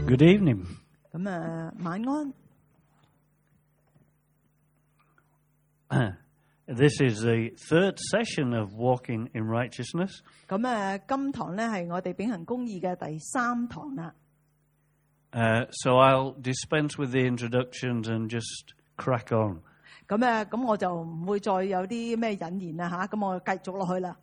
Good evening. 咁晚安。 This is the third session of Walking in Righteousness. 咁今堂咧係我哋秉行公義嘅第3堂啦。 So I'll dispense with the introductions and just crack on. 咁我就唔會再有啲咩引言啦嚇，咁我繼續落去啦。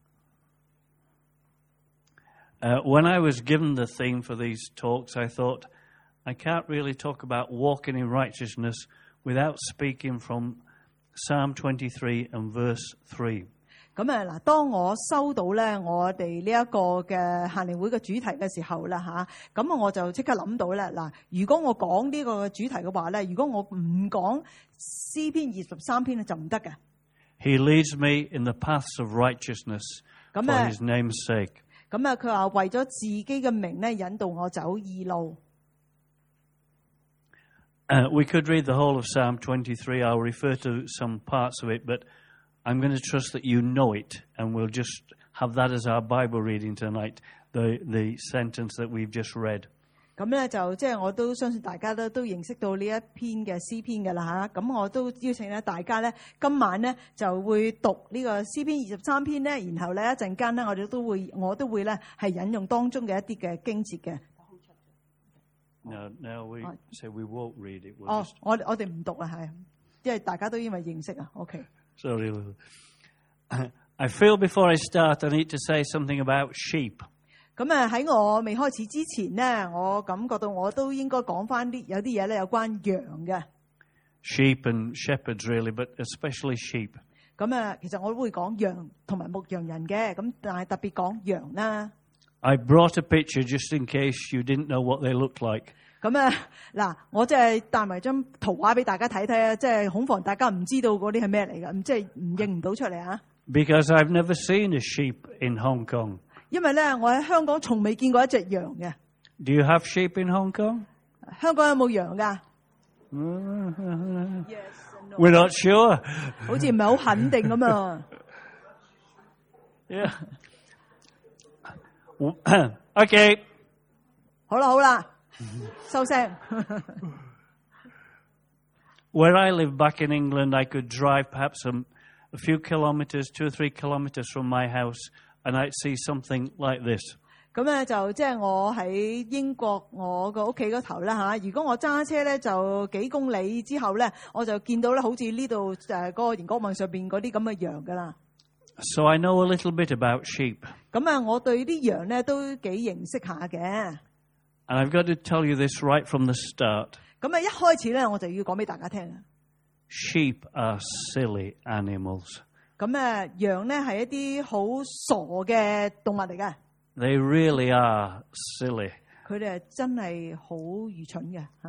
When I was given the theme for these talks, I thought I can't really talk about walking in righteousness without speaking from Psalm 23 and verse 3. 咁嗱，當我收到咧我哋呢一個嘅限靈會嘅主題嘅時候啦嚇，咁我就即刻諗到咧嗱，如果我講呢個主題嘅話咧，如果我唔講詩篇23篇咧就唔得嘅。 He leads me in the paths of righteousness for his name's sake. 咁佢話為咗自己嘅名咧引導我走義路。 We could read the whole of Psalm 23. I'll refer to some parts of it, but I'm going to trust that you know it, and we'll just have that as our Bible reading tonight, the sentence that we've just read. 咁咧就即係我都相信大家都認識到呢一篇嘅詩篇嘅啦嚇，咁我都邀請咧大家咧今晚咧就會讀呢個詩篇23篇咧，然後咧一陣間咧我都會咧係引用當中嘅一啲嘅經節嘅。 No, we say we won't read it. 我哋唔讀啦，係，因為大家都因為認識啊。OK。 Sorry. I feel before I start, I need to say something about sheep. 咁喺我未開始之前咧，我感覺到我都應該講翻有啲嘢咧有關羊嘅。 Sheep and shepherds really, but especially sheep. 咁其實我都會講羊同埋牧羊人嘅，咁但係特別講羊啦。 I brought a picture just in case you didn't know what they looked like. 咁嗱，我即係帶埋張圖畫俾大家睇睇啊，即係恐防大家唔知道嗰啲係咩嚟嘅，即係唔認唔到出嚟啊。 Because I've never seen a sheep in Hong Kong. 因為咧，我喺香港從未見過一隻羊嘅。 Do you have sheep in Hong Kong? 香港有冇羊㗎？ We're not sure. 好似唔係好肯定咁啊。 Yeah. Okay. 好啦，收聲。 Where I live back in England, I could drive perhaps a few kilometres, 2 or 3 kilometres from my house, and I'd see something like this. 咁咧就即係我喺英國我個屋企嗰頭啦嚇。如果我揸車咧就幾公里之後咧，我就見到咧好似呢度嗰個螢光網上邊嗰啲咁嘅羊噶啦。 So I know a little bit about sheep. 咁我對啲羊咧都幾認識下嘅。 And I've got to tell you this right from the start. 咁一開始咧我就要講俾大家聽。 Sheep are silly animals. 咁羊咧係一啲好傻嘅動物嚟嘅。 They really are silly. 佢哋係真係好愚蠢嘅嚇。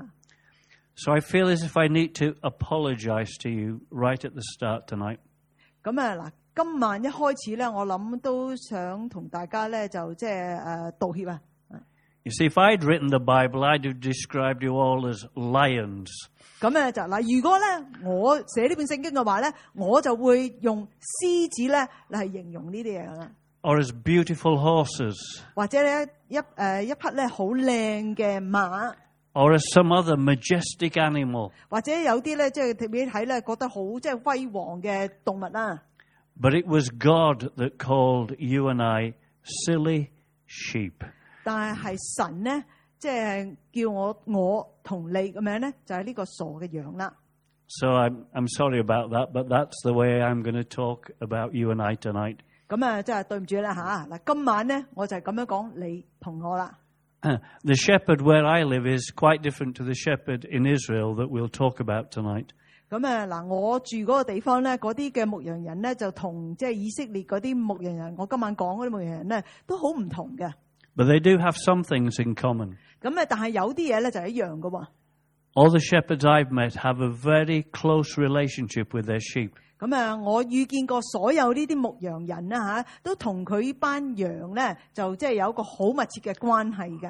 So I feel as if I need to apologize to you right at the start tonight. 咁嗱，今晚一開始咧，我諗都想同大家咧就即係道歉啊。 You see, if I'd written the Bible, I'd have described you all as lions. 咁就嗱，如果咧我寫呢本聖經嘅話咧，我就會用獅子咧嚟係形容呢啲嘢啦。 Or as beautiful horses. 或者咧一匹咧好靚嘅馬。 Or as some other majestic animal. 或者有啲咧即係特別睇咧覺得好即係威煌嘅動物啦。 But it was God that called you and I silly sheep. 但係神咧，即係叫我同你咁樣咧，就係呢個傻嘅羊啦。 So I'm sorry about that, but that's the way I'm going to talk about you and I tonight. 咁即係對唔住啦嚇。嗱，今晚咧我就係咁樣講你同我啦。 The shepherd where I live is quite different to the shepherd in Israel that we'll talk about tonight. 咁嗱，我住嗰個地方咧，嗰啲嘅牧羊人咧就同即係以色列嗰啲牧羊人，我今晚講嗰啲牧羊人咧都好唔同嘅。 But they do have some things in common. 咁但係有啲嘢咧就係一樣嘅喎。 All the shepherds I've met have a very close relationship with their sheep. 咁我遇見過所有呢啲牧羊人啦嚇，都同佢班羊咧就即係有一個好密切嘅關係嘅。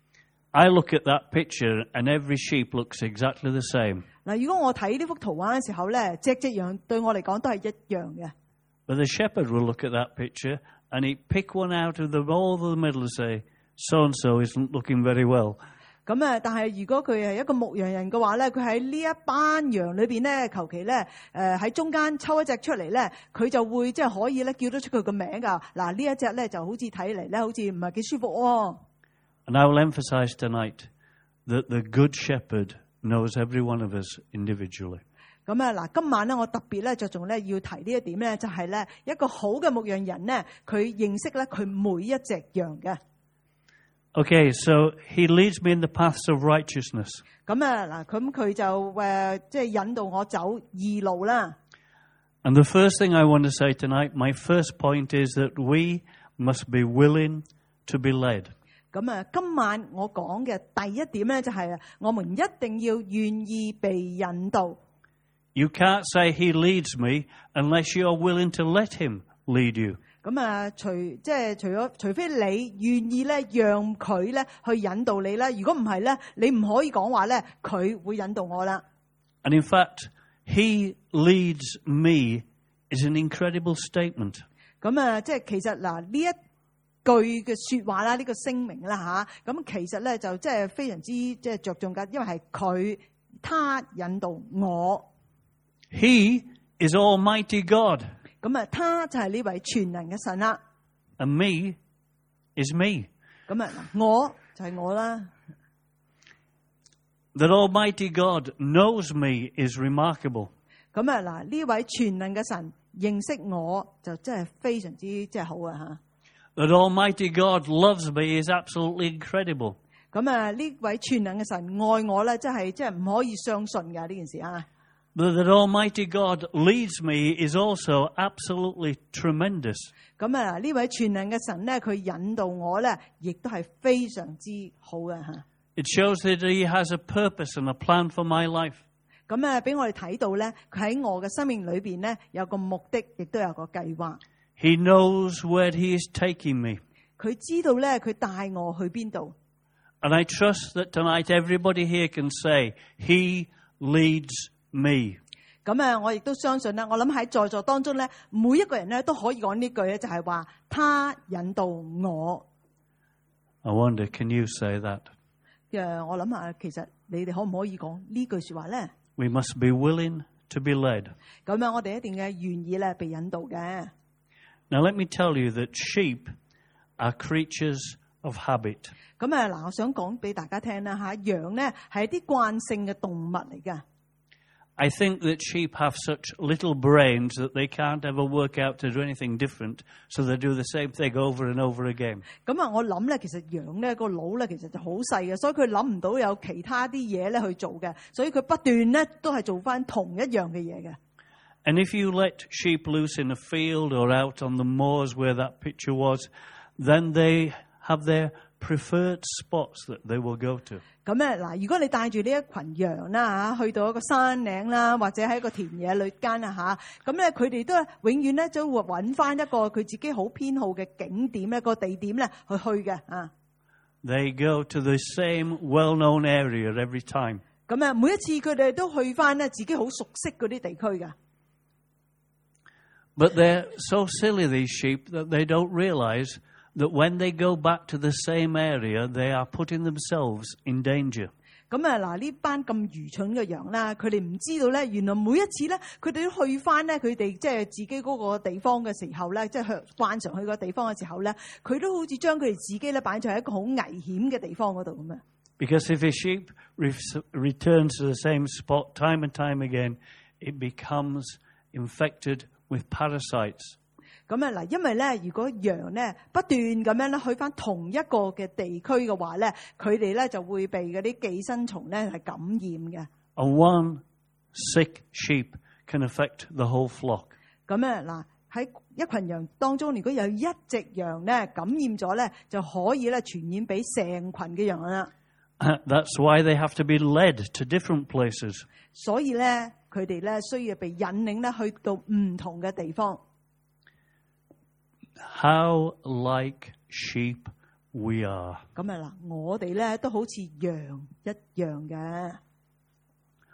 I look at that picture and every sheep looks exactly the same. 嗱，如果我睇呢幅圖畫嘅時候咧，隻羊對我嚟講都係一樣嘅。 But the shepherd will look at that picture and he'd pick one out of all the middle and say, so-and-so isn't looking very well. 咁啊，但係如果佢係一個牧羊人嘅話咧，佢喺呢一班羊裏邊咧，求其咧喺中間抽一隻出嚟咧，佢就會即係可以咧叫得出佢個名㗎。嗱，呢一隻咧就好似睇嚟咧，好似唔係幾舒服喎。 And I will emphasize tonight that the good shepherd knows every one of us individually. 咁啊，嗱，今晚咧我特別咧着重咧要提呢一點咧，就係咧一個好嘅牧羊人咧，佢認識咧佢每一隻羊嘅。 Okay, so he leads me in the paths of righteousness. 咁啊，嗱，咁佢就即係引導我走義路啦。 And the first thing I want to say tonight, my first point is that we must be willing to be led. 咁啊，今晚我講嘅第一點咧，就係我們一定要願意被引導。 You can't say he leads me unless you are willing to let him lead you. 咁啊，除非你願意咧，讓佢咧去引導你啦。如果唔係咧，你唔可以講話咧，佢會引導我啦。 And in fact, he leads me is an incredible statement. 咁啊，即係其實嗱呢一句嘅說話啦，呢個聲明啦吓，咁其實咧就即係非常之即係着重㗎，因為係他引導我。 He is Almighty God. 咁啊，他就係呢位全能嘅神啦。 And me is me. 咁啊，我就係我啦。 That Almighty God knows me is remarkable. 咁啊，嗱呢位全能嘅神認識我就真係非常之即係好啊吓。 That Almighty God loves me is absolutely incredible. 咁啊，呢位全能嘅神愛我咧，真係唔可以相信㗎呢件事啊。 That Almighty God leads me is also absolutely tremendous. 咁啊，呢位全能嘅神咧，佢引導我咧，亦都係非常之好嘅吓。 It shows that He has a purpose and a plan for my life. 咁啊，俾我哋睇到咧，佢喺我嘅生命裏邊咧，有個目的，亦都有個計劃。 He knows where He is taking me. 佢知道咧，佢帶我去邊度。 And I trust that tonight everybody here can say, He leads me. 咁啊，我亦都相信啦。我諗喺在座當中咧，每一個人咧都可以講呢句咧，就係話他引導我。 I wonder, can you say that? 我諗下，其實你哋可唔可以講呢句說話咧 We must be willing to be led. 咁樣我哋一定嘅願意咧被引導嘅。 Now let me tell you that sheep are creatures of habit. 咁啊，嗱，我想講俾大家聽啦吓，羊咧係一啲慣性嘅動物嚟㗎。 I think that sheep have such little brains that they can't ever work out to do anything different, so they do the same thing over and over again. 咁啊，我諗咧，其實羊咧個腦咧其實就好細嘅，所以佢諗唔到有其他啲嘢咧去做嘅，所以佢不斷咧都係做翻同一樣嘅嘢嘅。 And if you let sheep loose in a field or out on the moors where that picture was, then they have their preferred spots that they will go to. 咁咧嗱，如果你帶住呢一群羊啦嚇，去到一個山嶺啦，或者喺一個田野裏間啊嚇，咁咧佢哋都永遠咧將會揾翻一個佢自己好偏好嘅景點咧，個地點咧去嘅啊。 They go to the same well-known area every time. 咁啊，每一次佢哋都去翻咧自己好熟悉嗰啲地區㗎。 But they're so silly, these sheep, that they don't realize that when they go back to the same area, they are putting themselves in danger. 咁啊嗱，呢班咁愚蠢嘅羊啦，佢哋唔知道咧，原來每一次咧，佢哋都去翻咧，佢哋即係自己嗰個地方嘅時候咧，即係慣常去個地方嘅時候咧，佢都好似將佢哋自己咧擺在一個好危險嘅地方嗰度咁啊。 Because if a sheep returns to the same spot time and time again, it becomes infected with parasites. 咁啊嗱，因為咧，如果羊咧不斷咁樣咧去翻同一個嘅地區嘅話咧，佢哋咧就會被嗰啲寄生蟲咧係感染嘅。 And one sick sheep can affect the whole flock. 咁啊嗱，喺一群羊當中，如果有一隻羊咧感染咗咧，就可以咧傳染俾成群嘅羊啦。 That's why they have to be led to different places. 所以咧，佢哋咧需要被引領咧去到唔同嘅地方。 How like sheep we are. 咁啊嗱，我哋咧都好似羊一樣嘅。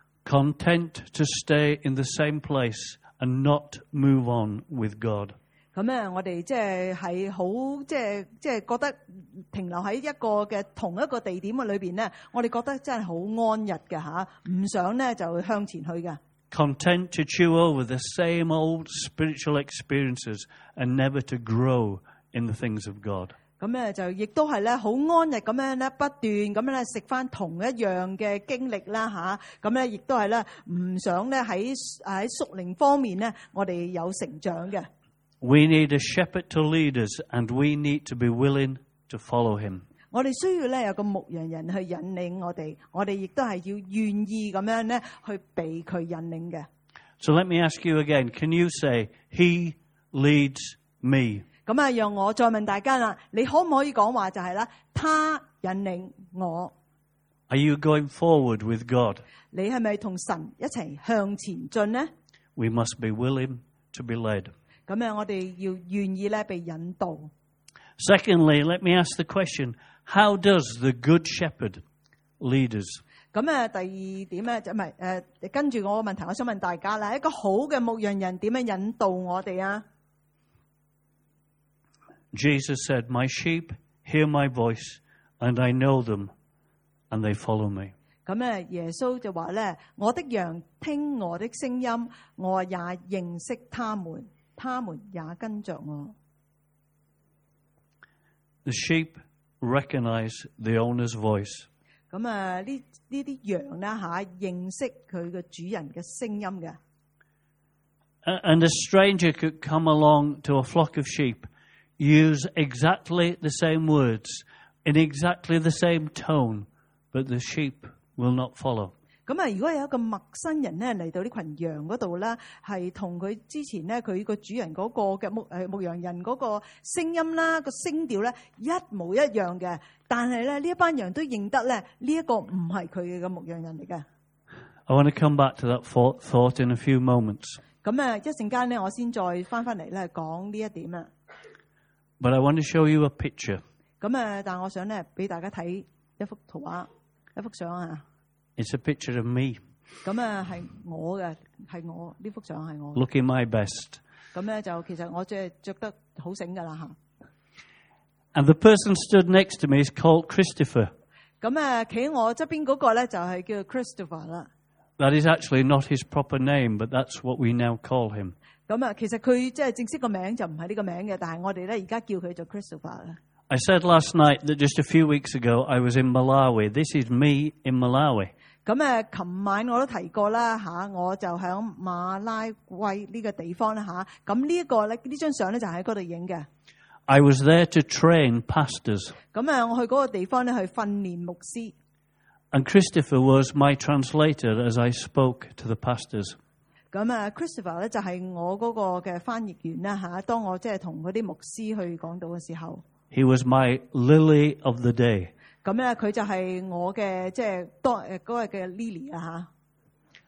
Content to stay in the same place and not move on with God. 咁咁咧，我哋即係好即係覺得停留喺一個嘅同一個地點嘅裏邊咧，我哋覺得真係好安逸嘅嚇，唔想咧就向前去嘅。 Content to chew over the same old spiritual experiences and never to grow in the things of God. 咁咧就亦都係咧好安逸咁樣咧，不斷咁樣咧食翻同一樣嘅經歷啦嚇。咁咧亦都係咧唔想咧喺屬靈方面咧，我哋有成長嘅。 We need a shepherd to lead us, and we need to be willing to follow him. 我哋需要咧有個牧羊人去引領我哋亦都係要願意咁樣咧去被佢引領嘅。 So let me ask you again, can you say, he leads me? 咁啊，讓我再問大家啦，你可唔可以講話就係啦，他引領我？ Are you going forward with God? 你係咪同神一齊向前進呢？ We must be willing to be led. 咁啊，我哋要願意咧被引導。 Secondly, let me ask the question, how does the good shepherd lead us? 咁啊，第二點咧就唔係跟住我個問題，我想問大家啦，一個好嘅牧羊人點樣引導我哋啊？ Jesus said, my sheep hear my voice, and I know them, and they follow me. 咁咧，耶穌就話咧，我的羊聽我的聲音，我也認識他們，他們也跟着我。 The sheep recognize the owner's voice. 咁啊，呢啲羊咧認識佢嘅主人嘅聲音嘅。 And a stranger could come along to a flock of sheep, use exactly the same words, in exactly the same tone, but the sheep will not follow. 咁啊，如果有一個陌生人咧嚟到呢群羊嗰度咧，係同佢之前咧佢個主人嗰個嘅牧羊人嗰個聲音啦、個聲調咧一模一樣嘅，但係咧呢一班羊都認得咧呢一個唔係佢嘅牧羊人嚟嘅。 I want to come back to that thought in a few moments. 咁啊，一陣間咧我先再翻嚟咧講呢一點啊。 But I want to show you a picture. 咁啊，但係我想咧俾大家睇一幅圖畫、一幅相啊。 It's a picture of me. 咁啊，係我嘅，係我呢幅相係我。 Looking my best. 咁咧就其實我即係着得好醒噶啦嚇。 And the person stood next to me is called Christopher. 咁啊，企喺我側邊嗰個咧就係叫 Christopher 啦。 That is actually not his proper name, but that's what we now call him. 咁啊，其實佢即係正式個名就唔係呢個名嘅，但係我哋咧而家叫佢做 Christopher 啦。 I said last night that just a few weeks ago I was in Malawi. This is me in Malawi. 咁啊，琴晚我都提過啦嚇，我就喺馬拉圭呢個地方啦嚇。咁呢一個咧，呢張相咧就喺嗰度影嘅。 I was there to train pastors. 咁啊，我去嗰個地方咧去訓練牧師。 And Christopher was my translator as I spoke to the pastors. 咁啊 ，Christopher 咧就係我嗰個嘅翻譯員啦嚇。當我即係同嗰啲牧師去講道嘅時候， He was my lily of the day. 咁咧佢就係我嘅即係當嗰日嘅 Lily 啊嚇。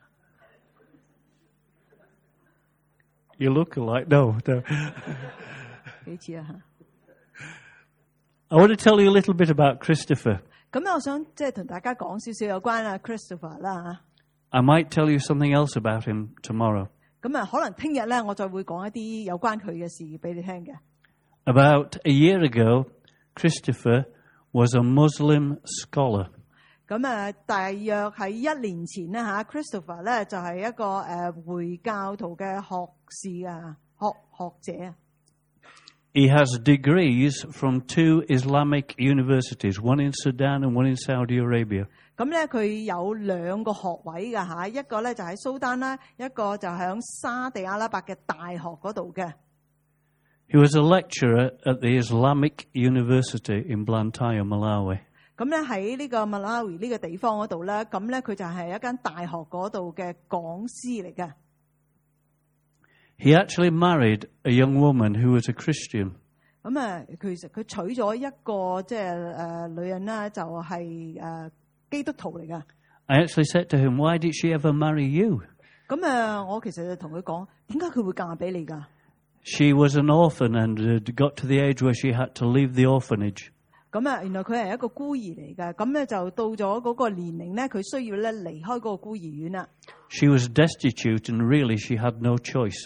You look alike. No. 幾似啊嚇。 I want to tell you a little bit about Christopher. 咁我想即係同大家講少少有關啊 Christopher 啦嚇。 I might tell you something else about him tomorrow. 咁啊，可能聽日咧，我再會講一啲有關佢嘅事俾你聽嘅。 About a year ago, Christopher was a Muslim scholar. 咁啊，大約喺1年前咧嚇 ，Christopher 咧就係一個回教徒嘅學士啊，學者啊。 He has degrees from 2 Islamic universities, one in Sudan and one in Saudi Arabia. 咁咧，佢有2個學位㗎嚇，一個咧就喺蘇丹啦，一個就喺沙地阿拉伯嘅大學嗰度嘅。 He was a lecturer at the Islamic University in Blantyre, Malawi. 咁咧喺呢個 Malawi 呢個地方嗰度咧，咁咧佢就係一間大學嗰度嘅講師嚟嘅。 He actually married a young woman who was a Christian. 咁啊，其實佢娶咗一個即係女人啦，就係基督徒嚟噶。 I actually said to him, "Why did she ever marry you?" 咁啊，我其實就同佢講，點解佢會嫁俾你噶？ She was an orphan and got to the age where she had to leave the orphanage. 咁啊，原來佢係一個孤兒嚟噶，咁咧就到咗嗰個年齡咧，佢需要咧離開嗰個孤兒院啦。 She was destitute and really she had no choice.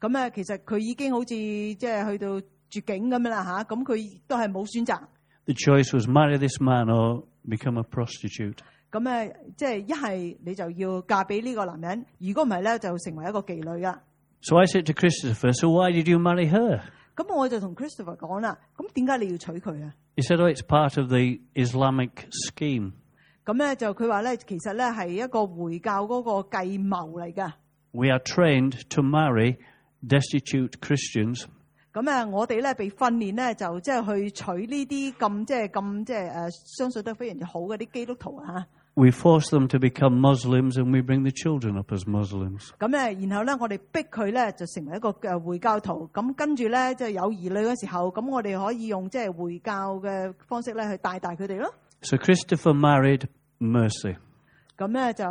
咁其實佢已經好似即係去到絕境咁樣啦嚇，咁佢都係冇選擇。 The choice was marry this man or become a prostitute. 咁即係一係你就要嫁俾呢個男人，如果唔係咧就成為一個妓女啊。 So I said to Christopher, so why did you marry her? 咁我就同 Christopher 講啦，咁點解你要娶佢啊？ He said, oh, it's part of the Islamic scheme. 咁就佢話咧，其實咧係一個回教嗰個計謀嚟㗎。 We are trained to marry destitute Christians. 咁我哋咧被訓練咧就即係去娶呢啲咁相信得非常之好嘅啲基督徒啊。 We force them to become Muslims and we bring the children up as Muslims. 咁然後咧我哋逼佢咧就成為一個回教徒。咁跟住咧即係有兒女嘅時候，咁我哋可以用即係回教嘅方式咧去帶大佢哋咯。 So Christopher married Mercy. 咁就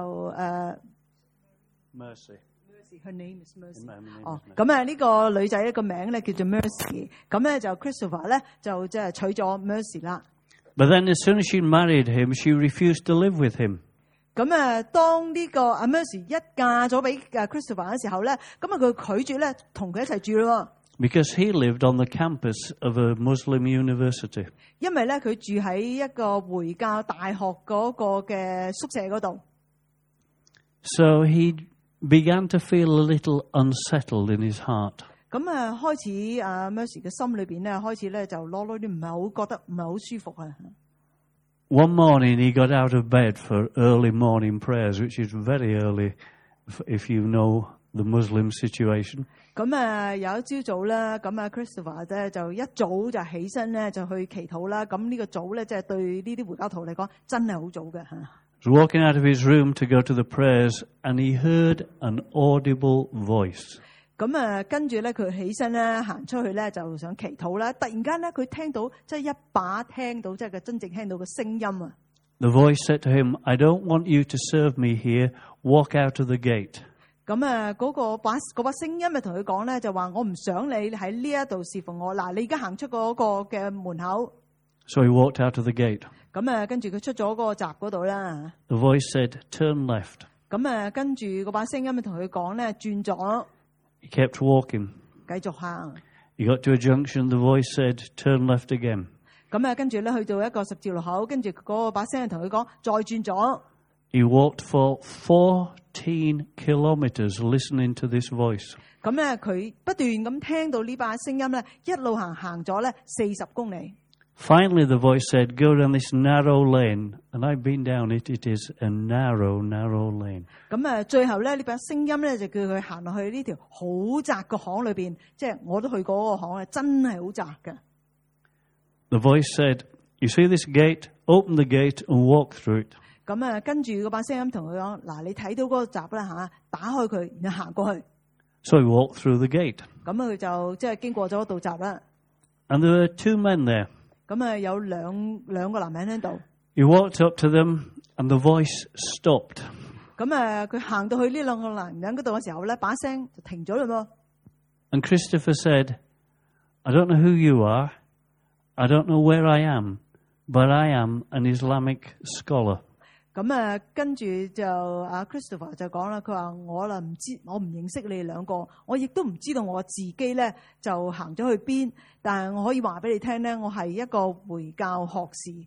Mercy. Her name is Mercy. 咁呢個女仔個名咧叫做 Mercy。咁就 Christopher 咧就即係娶咗 Mercy 啦。 But then as soon as she married him, she refused to live with him. 咁當呢個阿 Mercy 一嫁咗俾Christopher 嘅時候咧，咁佢拒絕咧同佢一齊住咯。 Because he lived on the campus of a Muslim university. 因為咧佢住喺一個回教大學嗰個嘅宿舍嗰度。 So he began to feel a little unsettled in his heart. 咁開始阿 Mercy 嘅心裏邊咧，開始咧就攞啲唔係好覺得唔係好舒服啊。 One morning he got out of bed for early morning prayers, which is very early if you know the Muslim situation. 咁有一朝早咧，咁Christopher 咧就一早就起身咧就去祈禱啦。咁呢個早咧即係對呢啲回教徒嚟講真係好早嘅嚇。 He was walking out of his room to go to the prayers, and he heard an audible voice. 咁跟住咧佢起身咧行出去咧就想祈禱啦。突然間咧佢聽到即係一把聽到即係佢真正聽到嘅聲音啊。 The voice said to him, I don't want you to serve me here. Walk out of the gate. 咁嗰把聲音咪同佢講咧，就話我唔想你喺呢一度侍奉我。嗱，你而家行出嗰個嘅門口。 So he walked out of the gate. 咁跟住佢出咗嗰個閘嗰度啦。 The voice said, turn left. 咁跟住嗰把聲音咪同佢講咧，轉左。 He kept walking. 繼續行。 He got to a junction. The voice said, turn left again. 咁跟住咧去到一個十字路口，跟住嗰把聲音同佢講，再轉左。 He walked for 14 kilometers listening to this voice. 咁佢不斷咁聽到呢把聲音咧，一路行咗咧40公里。 Finally, the voice said, go down this narrow lane. And I've been down it. It is a narrow, narrow lane. 咁最後咧呢把聲音咧就叫佢行落去呢條好窄嘅巷裏邊，即係我都去過嗰個巷咧，真係好窄嘅。 The voice said, you see this gate? Open the gate and walk through it. 咁跟住嗰把聲音同佢講，嗱，你睇到嗰個閘啦嚇，打開佢，然後行過去。 So he walked through the gate. 咁佢就即係經過咗道閘啦。 And there were two men there. 咁有兩個男人喺度。 He walked up to them and the voice stopped. 咁佢行到去呢兩個男人嗰度嘅時候咧，把聲就停咗嘞喎。 And Christopher said, I don't know who you are. I don't know where I am. But I am an Islamic scholar. 咁跟住就阿 Christopher 就講啦，佢話我唔知，我唔認識你哋兩個，我亦都唔知道我自己咧就行咗去邊，但係我可以話俾你聽咧，我係一個回教學士。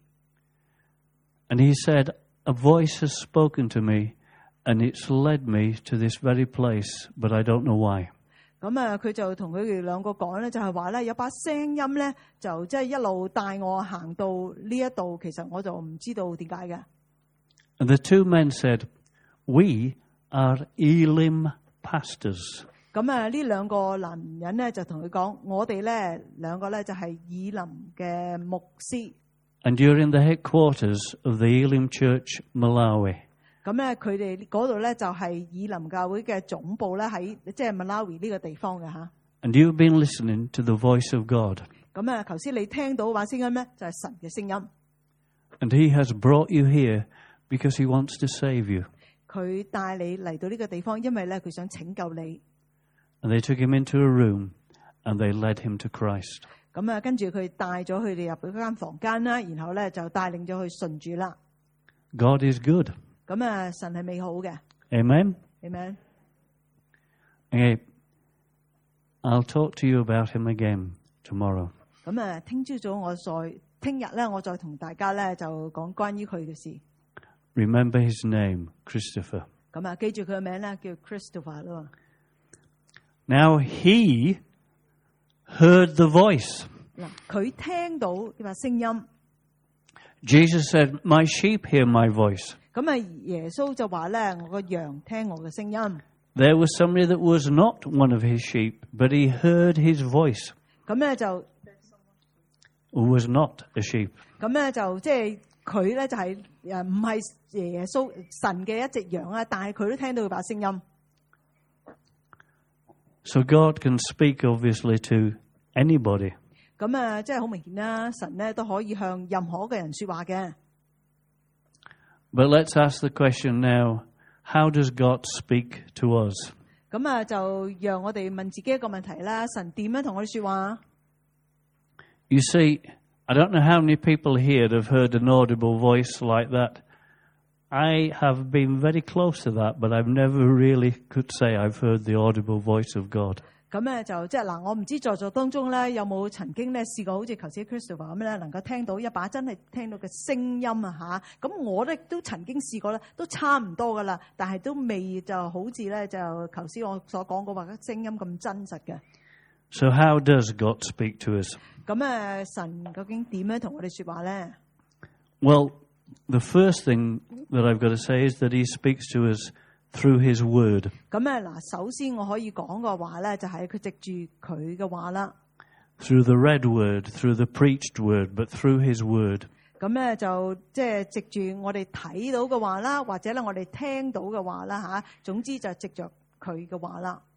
And he said, a voice has spoken to me, and it's led me to this very place, but I don't know why. 咁佢就同佢哋兩個講咧，就係話咧有把聲音咧，就即係一路帶我行到呢一度，其實我就唔知道點解嘅。 And the two men said, we are Elim pastors. 咁呢兩個男人咧就同佢講，我哋咧兩個咧就係以林嘅牧師。 And you're in the headquarters of the Elim Church, Malawi. 咁佢哋嗰度咧就係以林教會嘅總部咧喺即係 Malawi 呢個地方嘅嚇。 And you've been listening to the voice of God. 咁頭先你聽到把聲音咧，就係神嘅聲音。 And He has brought you here because He wants to save you. 佢帶你嚟到呢個地方，因為咧佢想拯救你。 And they took him into a room and they led him to Christ. 咁跟住佢帶咗佢哋入嗰間房間啦，然後咧就帶領咗佢信主啦。 God is good. 咁神係美好嘅。 Amen. Amen. Okay. I'll talk to you about him again tomorrow. 咁啊，聽日咧，我再同大家咧就講關於佢嘅事。 Remember his name, Christopher. 咁啊，記住佢嘅名咧，叫 Christopher 咯。 Now he heard the voice. 嗱，佢聽到呢把聲音。 Jesus said, "My sheep hear my voice." 咁啊，耶穌就話咧，我個羊聽我嘅聲音。 There was somebody that was not one of his sheep, but he heard his voice. 咁咧就 Who was not a sheep. 咁咧就即係佢咧就係唔係耶穌神嘅一隻羊啊，但係佢都聽到佢把聲音。 So God can speak obviously to anybody. 咁啊，即係好明顯啦，神咧都可以向任何嘅人說話嘅。 But let's ask the question now, how does God speak to us? 咁啊，就讓我哋問自己一個問題啦：神點樣同我哋說話？ You see, I don't know how many people here have heard an audible voice like that. I have been very close to that, but I've never really could say I've heard the audible voice of God. 咁咧就即係嗱，我唔知在座當中咧有冇曾經咧試過好似頭先 Christopher 咁咧，能夠聽到一把真係聽到嘅聲音啊嚇！咁我咧都曾經試過咧，都差唔多噶啦，但係都未就好似咧就頭先我所講過話嘅聲音咁真實嘅。 So how does God speak to us? 咁神究竟點樣同我哋說話咧？ Well, the first thing that I've got to say is that he speaks to us through his word. 咁嗱，首先我可以講嘅話咧，就係佢藉住佢嘅話啦。 Through the read word, through the preached word, but through his word. 咁就即係藉住我哋睇到嘅話啦，或者咧我哋聽到嘅話啦嚇，總之就藉着佢嘅話啦。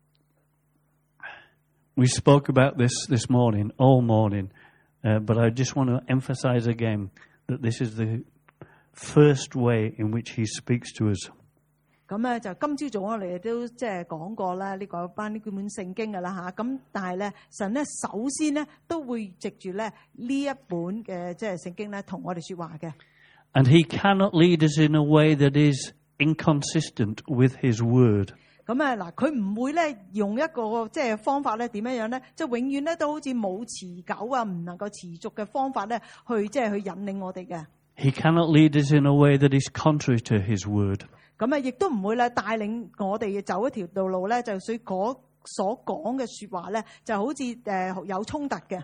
We spoke about this morning, all morning, but I just want to emphasize again that this is the first way in which he speaks to us. 咁就今朝早我哋都即係講過啦，呢個班呢本聖經㗎啦嚇。咁但係咧，神咧首先咧都會藉住咧呢一本嘅即係聖經咧同我哋説話嘅。 And he cannot lead us in a way that is inconsistent with his word. 咁嗱，佢唔會咧用一個即係方法咧點樣咧，即係永遠咧都好似冇持久啊，唔能夠持續嘅方法咧去即係去引領我哋嘅。 He cannot lead us in a way that is contrary to his word. 咁亦都唔會咧帶領我哋走一條道路咧，就所講嘅説話咧，就好似有衝突嘅。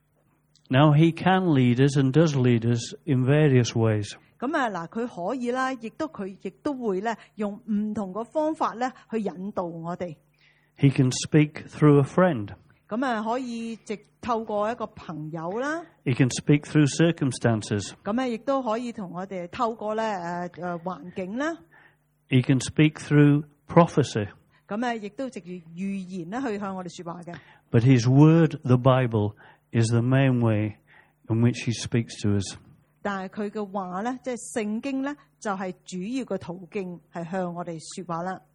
Now he can lead us and does lead us in various ways. 咁嗱，佢可以啦，佢亦都會咧用唔同嘅方法咧去引導我哋。 He can speak through a friend. 咁可以透過一個朋友啦。 He can speak through circumstances. 咁亦都可以同我哋透過咧環境啦。 He can speak through prophecy. 咁亦都藉住預言咧去向我哋説話嘅。 But his word, the Bible, is the main way in which he speaks to us. 但係佢嘅話咧，即係聖經咧，就係主要嘅途徑係向我哋説話啦。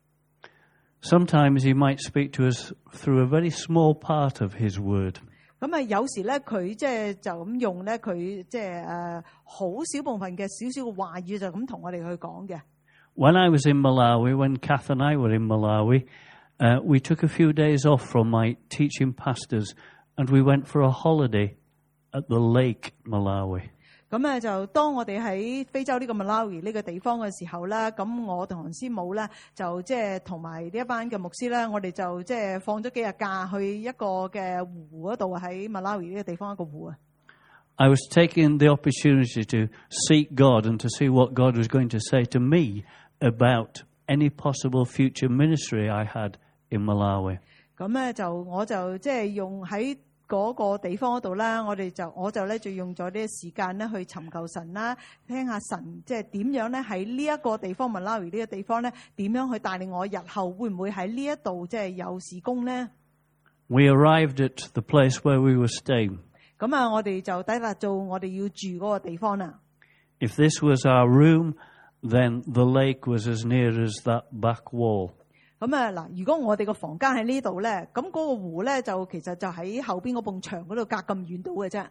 Sometimes he might speak to us through a very small part of his word. 咁有時咧，佢即係就咁用咧，佢即係好少部分嘅少少嘅話語就咁同我哋去講嘅。 When I was in Malawi, when Kath and I were in Malawi, we took a few days off from my teaching pastors and we went for a holiday at the Lake Malawi. 咁就當我哋喺非洲呢個 Malawi 呢個地方嘅時候咧，咁我同韓師母咧就即係同埋呢一班嘅牧師咧，我哋就即係放咗幾日假去一個嘅湖嗰度，喺 Malawi 呢個地方一個湖啊。 I was taking the opportunity to seek God and to see what God was going to say to me about any possible future ministry I had in Malawi. 咁我就即係用喺嗰個地方嗰度啦，我就咧就用咗啲時間咧去尋求神啦，聽下神即係點樣咧喺呢一個地方 Malawi 呢個地方咧點樣去帶領我日後會唔會喺呢一度即係有事工咧？ We arrived at the place where we were staying. 咁我哋就抵達到我哋要住嗰個地方啦。 If this was our room, then the lake was as near as that back wall. 咁嗱，如果我哋個房間喺呢度咧，咁嗰個湖咧就其實就喺後邊嗰埲牆嗰度隔咁遠到嘅啫。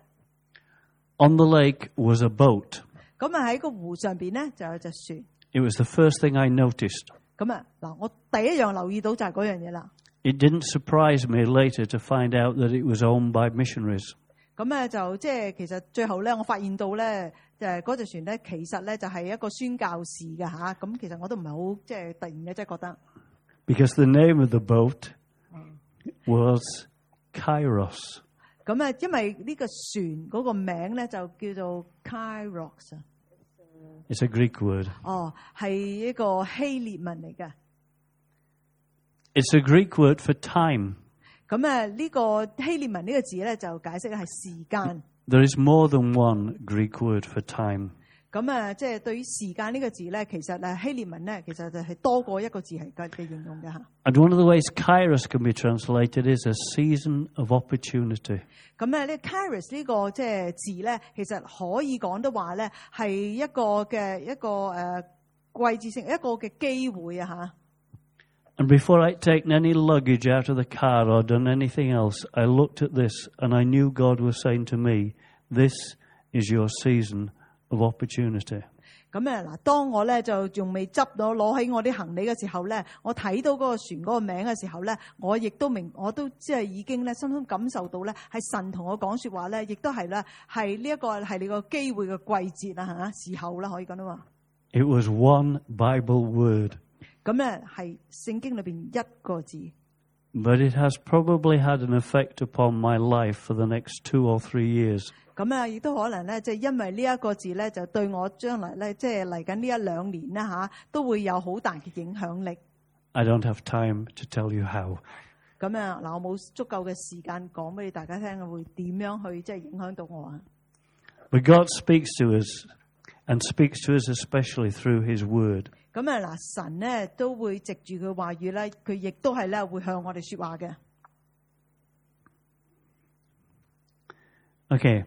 On the lake was a boat. 咁喺個湖上邊咧就有隻船。 It was the first thing I noticed. 咁嗱，我第一樣留意到就係嗰樣嘢啦。 It didn't surprise me later to find out that it was owned by missionaries. 咁咧就即係其實最後咧，我發現到咧，嗰隻船咧其實咧就係一個宣教士嘅嚇。咁其實我都唔係好即係突然嘅，即係覺得。 Because the name of the boat was Kairos. 咁啊，因為呢個船嗰個名咧就叫做 Kairos 啊。 It's a Greek word. 哦，係一個希臘文嚟嘅。 It's a Greek word for time. 咁啊，呢個希臘文呢個字咧就解釋係時間。 There is more than one Greek word for time. 咁啊，即係對於時間呢個字咧，其實希臘文咧其實就係多過一個字係嘅形容嘅嚇。 And one of the ways Kairos can be translated is a season of opportunity. 咁咧，呢 Kairos 呢個即係字咧，其實可以講得話咧係一個季節性一個嘅機會啊嚇。 And before I'd taken any luggage out of the car or done anything else, I looked at this and I knew God was saying to me, this is your season of opportunity. 咁嗱，當我咧就仲未執到攞起我啲行李嘅時候咧，我睇到嗰個船嗰個名嘅時候咧，我亦都我都即係已經咧深深感受到咧，係神同我講説話咧，亦都係咧係呢一個係你個機會嘅季節啦嚇，時候啦可以講到話。 It was one Bible word. 咁咧係聖經裏邊一個字。 But it has probably had an effect upon my life for the next 2 or 3 years. 咁啊，亦都可能咧，即係因為呢一個字咧，就對我將來咧，即係嚟緊呢1-2年啦嚇，都會有好大嘅影響力。 I don't have time to tell you how. 咁啊，嗱，我冇足夠嘅時間講俾大家聽，會點樣去即係影響到我啊？ But God speaks to us and speaks to us especially through His Word. 咁啊，嗱，神咧都會藉住佢話語咧，佢亦都係咧會向我哋説話嘅。 Okay.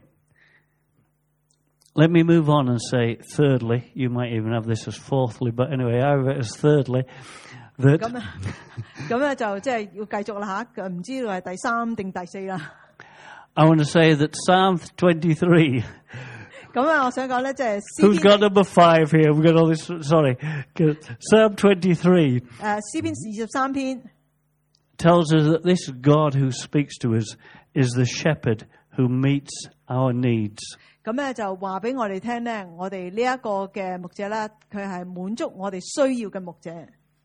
Let me move on and say, thirdly, you might even have this as fourthly, but anyway, I have it as thirdly, that 咁啊就即係要繼續啦嚇，唔知道係第3定第4啦。 I want to say that Psalm 23. 咁啊，我想講咧，即係 Who's got number 5 here? We've got all this. Sorry, Psalm 23. 詩篇23篇 tells us that this God who speaks to us is the shepherd who meets our needs. 咁咧就話俾我哋聽咧，我哋呢一個嘅牧者咧，佢係滿足我哋需要嘅牧者。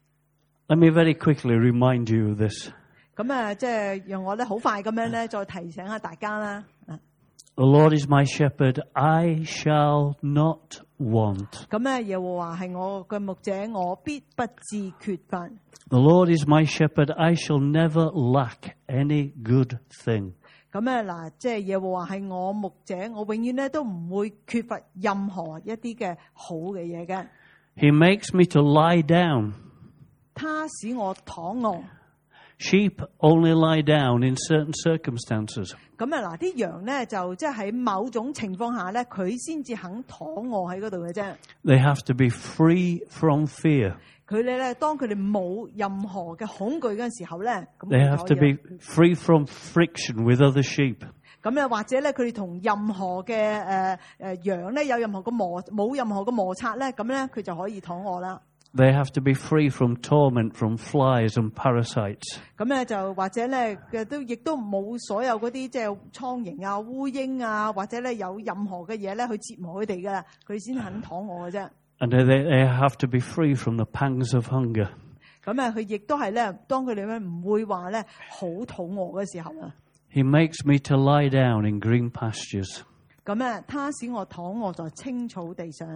Let me very quickly remind you of this. 咁啊，即係讓我咧好快咁樣咧，再提醒下大家啦。 The Lord is my shepherd; I shall not want. 咁咧，耶和華係我嘅牧者，我必不致缺乏。 The Lord is my shepherd; I shall never lack any good thing. 咁咧嗱，即係耶和華係我牧者，我永遠咧都唔會缺乏任何一啲嘅好嘅嘢嘅。 He makes me to lie down. 他使我躺臥。 Sheep only lie down in certain circumstances. 咁啊嗱，啲羊咧就即係喺某種情況下咧，佢先至肯躺臥喺嗰度嘅啫。 They have to be free from fear. 佢哋咧，當佢哋冇任何嘅恐懼嗰陣時候咧，咁 They have to be free from friction with other sheep. 咁咧，或者咧，佢哋同任何嘅羊咧有任何嘅冇任何嘅摩擦咧，咁咧佢就可以躺臥啦。 They have to be free from torment from flies and parasites. 咁咧就或者咧嘅亦都冇所有嗰啲即係蒼蠅啊、烏蠅啊，或者咧有任何嘅嘢咧去折磨佢哋噶啦，佢先肯躺臥嘅啫。 And they have to be free from the pangs of hunger. 咁啊，佢亦都係咧，當佢哋咧唔會話咧好肚餓嘅時候啊。 He makes me to lie down in green pastures. 咁啊，他使我躺臥在青草地上。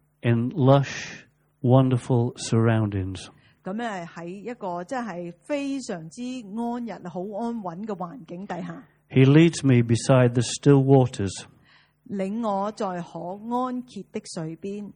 In lush, wonderful surroundings. 咁咧喺一個即係非常之安逸、好安穩嘅環境底下。 He leads me beside the still waters. 領我在可安歇的水邊。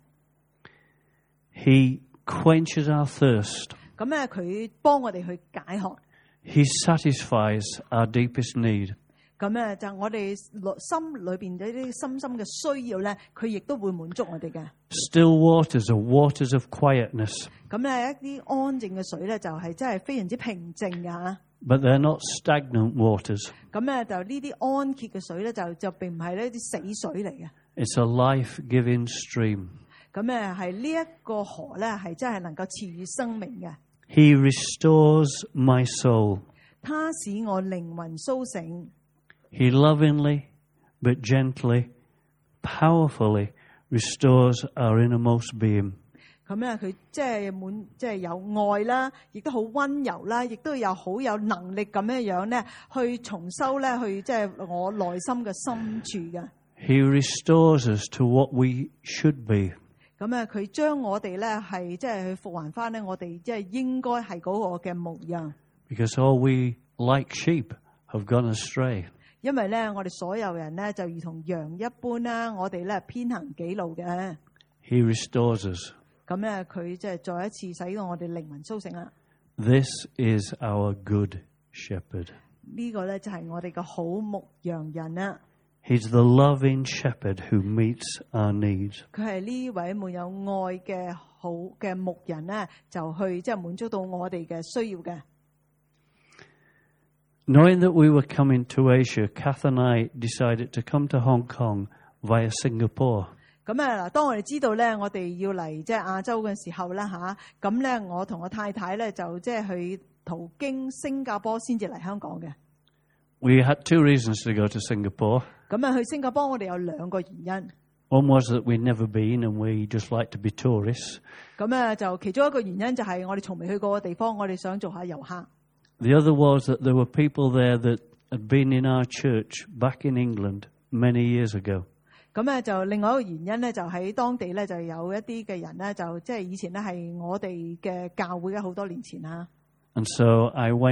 He quenches our thirst. 咁咧，佢幫我哋去解渴。 He satisfies our deepest need. 咁咧就我哋心裏邊嘅啲深深嘅需要咧，佢亦都會滿足我哋嘅。 Still waters are waters of quietness. 咁咧一啲安靜嘅水咧，就係真係非常之平靜嘅嚇。 But they're not stagnant waters. 咁咧就呢啲安歇嘅水咧，就並唔係呢啲死水嚟嘅。 It's a life-giving stream. 咁咧係呢一個河咧，係真係能夠賜予生命嘅。 He restores my soul. 他使我靈魂甦醒。 He lovingly but gently, powerfully restores our innermost being. 咁咧，佢即係有愛啦，亦都好溫柔啦，亦都有好有能力咁樣咧，去重修咧，去即係我內心嘅深處嘅。 He restores us to what we should be. 咁啊，佢將我哋咧係即係去復還翻咧，我哋即係應該係嗰個嘅模樣。 Because all we, like sheep, have gone astray. 因為咧，我哋所有人咧就如同羊一般啦，我哋咧偏行己路嘅。 He restores us. 咁咧，佢即係再一次使到我哋靈魂甦醒啦。 This is our good shepherd. 呢個咧就係我哋嘅好牧羊人啦。 He's the loving shepherd who meets our needs. 佢係呢位滿有愛嘅好嘅牧人咧，就去即係滿足到我哋嘅需要嘅。 Knowing that we were coming to Asia, Kath and I decided to come to Hong Kong via Singapore. 咁啊嗱，當我哋知道咧，我哋要嚟即係亞洲嘅時候咧嚇，咁咧我同我太太咧就即係去途經新加坡先至嚟香港嘅。 We had two reasons to go to Singapore. 咁啊，去新加坡我哋有兩個原因。 One was that we'd never been and we just like to be tourists. 咁啊，就其中一個原因就係我哋從未去過嘅地方，我哋想做下遊客。 The other was that there were people there that had been in our church back in England many years ago. 咁咧就另外一個原因咧，就喺當地咧就有一啲嘅人咧，就即係以前咧係我哋嘅教會嘅好多年前啦。 And so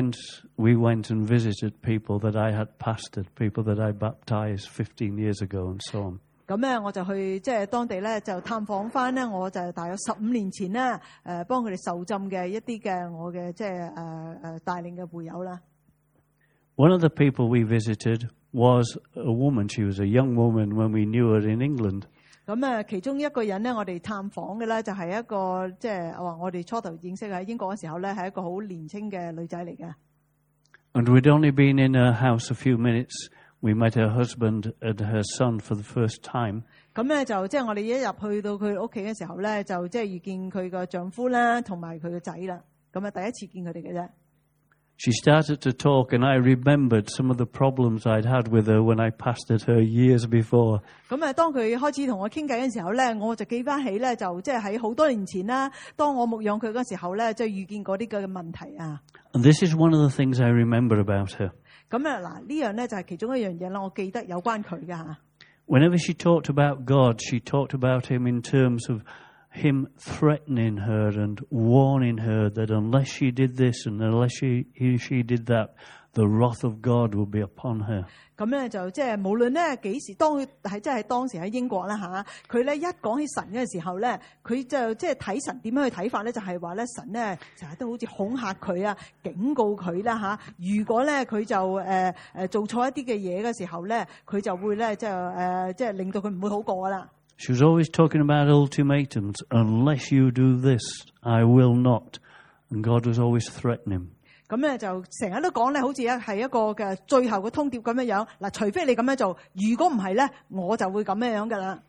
we went and visited people that I had pastored, people that I baptized 15 years ago and so on. 咁咧我就去即係當地咧就探訪翻咧，我就大約15年前咧幫佢哋受浸嘅一啲嘅我嘅即係帶領嘅會友啦。 One of the people we visited was a woman. She was a young woman when we knew her in England. 咁其中一個人咧，我哋探訪嘅咧就係一個即係話我哋初頭認識喺英國嘅時候咧，係一個好年輕嘅女仔嚟嘅。 And we'd only been in her house a few minutes. We met her husband and her son for the first time. 咁咧就即係我哋一入去到佢屋企嘅時候咧，就即係遇見佢個丈夫啦，同埋佢個仔啦。咁第一次見佢哋嘅啫。 She started to talk, and I remembered some of the problems I'd had with her when I pastored her years before. 咁當佢開始同我傾偈嘅時候咧，我就記翻起咧，就即係喺好多年前啦，當我牧養佢嗰時候咧，即係遇見嗰啲嘅問題啊。 And this is one of the things I remember about her. 咁嗱，呢樣咧就係其中一樣嘢啦，我記得有關佢嘅嚇。 Whenever she talked about God, she talked about him in terms of him threatening her and warning her that unless she did this and unless she did that, the wrath of God will be upon her. 咁咧就即係無論咧幾時，當佢係即係當時喺英國啦嚇，佢咧一講起神嘅時候咧，佢就即係睇神點樣去睇法咧，就係話咧神咧成日都好似恐嚇佢啊、警告佢啦嚇。如果咧佢就做錯一啲嘅嘢嘅時候咧，佢就會咧即係令到佢唔會好過啦。 She was always talking about ultimatums. Unless you do this, I will not. And God was always threatening him. 咁咧就成日都講咧，好似係一個嘅最後嘅通牒咁樣樣。嗱，除非你咁樣做，如果唔係咧，我就會咁樣樣噶啦。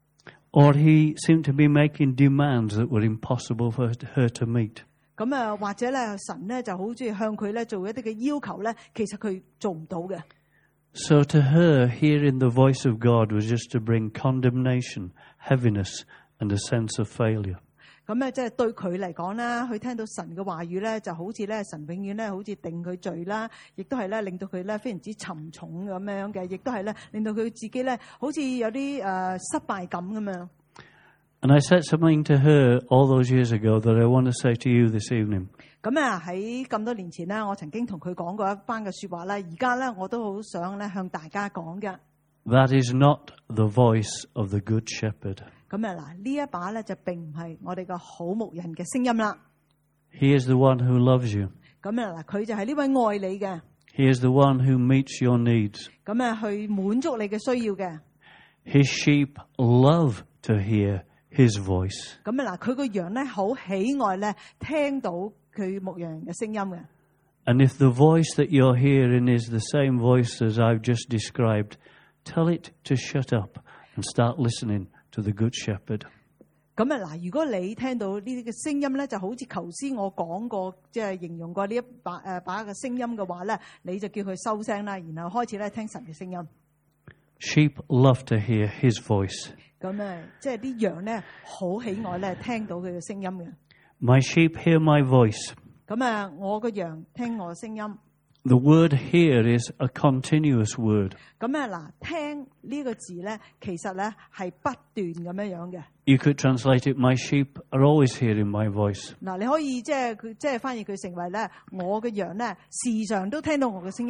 Or he seemed to be making demands that were impossible for her to meet. 咁或者咧神咧就好似向佢咧做一啲嘅要求咧，其實佢做唔到嘅。 So to her, hearing the voice of God was just to bring condemnation, heaviness, and a sense of failure. 咁咧即係對佢嚟講啦，佢聽到神嘅話語咧，就好似咧神永遠咧好似定佢罪啦，亦都係咧令到佢咧非常之沉重咁樣嘅，亦都係咧令到佢自己咧好似有啲失敗感咁樣。 And I said something to her all those years ago that I want to say to you this evening. 咁喺咁多年前咧，我曾經同佢講過一番嘅說話咧，而家咧我都好想咧向大家講嘅。 That is not the voice of the good shepherd. 咁嗱，呢一把咧就並唔係我哋嘅好牧人嘅聲音啦。 He is the one who loves you. 咁嗱，佢就係呢位愛你嘅。 He is the one who meets your needs. 咁去滿足你嘅需要嘅。 His sheep love to hear his voice. 咁佢個羊咧好喜愛咧聽到佢牧羊人嘅聲音嘅。 And if the voice that you're hearing is the same voice as I've just described, tell it to shut up and start listening to the good shepherd. 咁啊嗱，如果你聽到呢啲嘅聲音咧，就好似頭先我講過，即係形容過呢一把嘅聲音嘅話咧，你就叫佢收聲啦，然後開始咧聽神嘅聲音。 Sheep love to hear his voice. 咁即係啲羊咧好喜愛咧聽到佢嘅聲音嘅。 My sheep hear my voice. 咁我個羊聽我嘅聲音。 The word here is a continuous word. 咁嗱，聽呢個字咧，其實咧係不斷咁樣嘅。 You could translate it, my sheep are always hearing my voice. 嗱，你可以即係翻譯佢成為咧，我嘅羊咧時常都聽到我嘅聲音。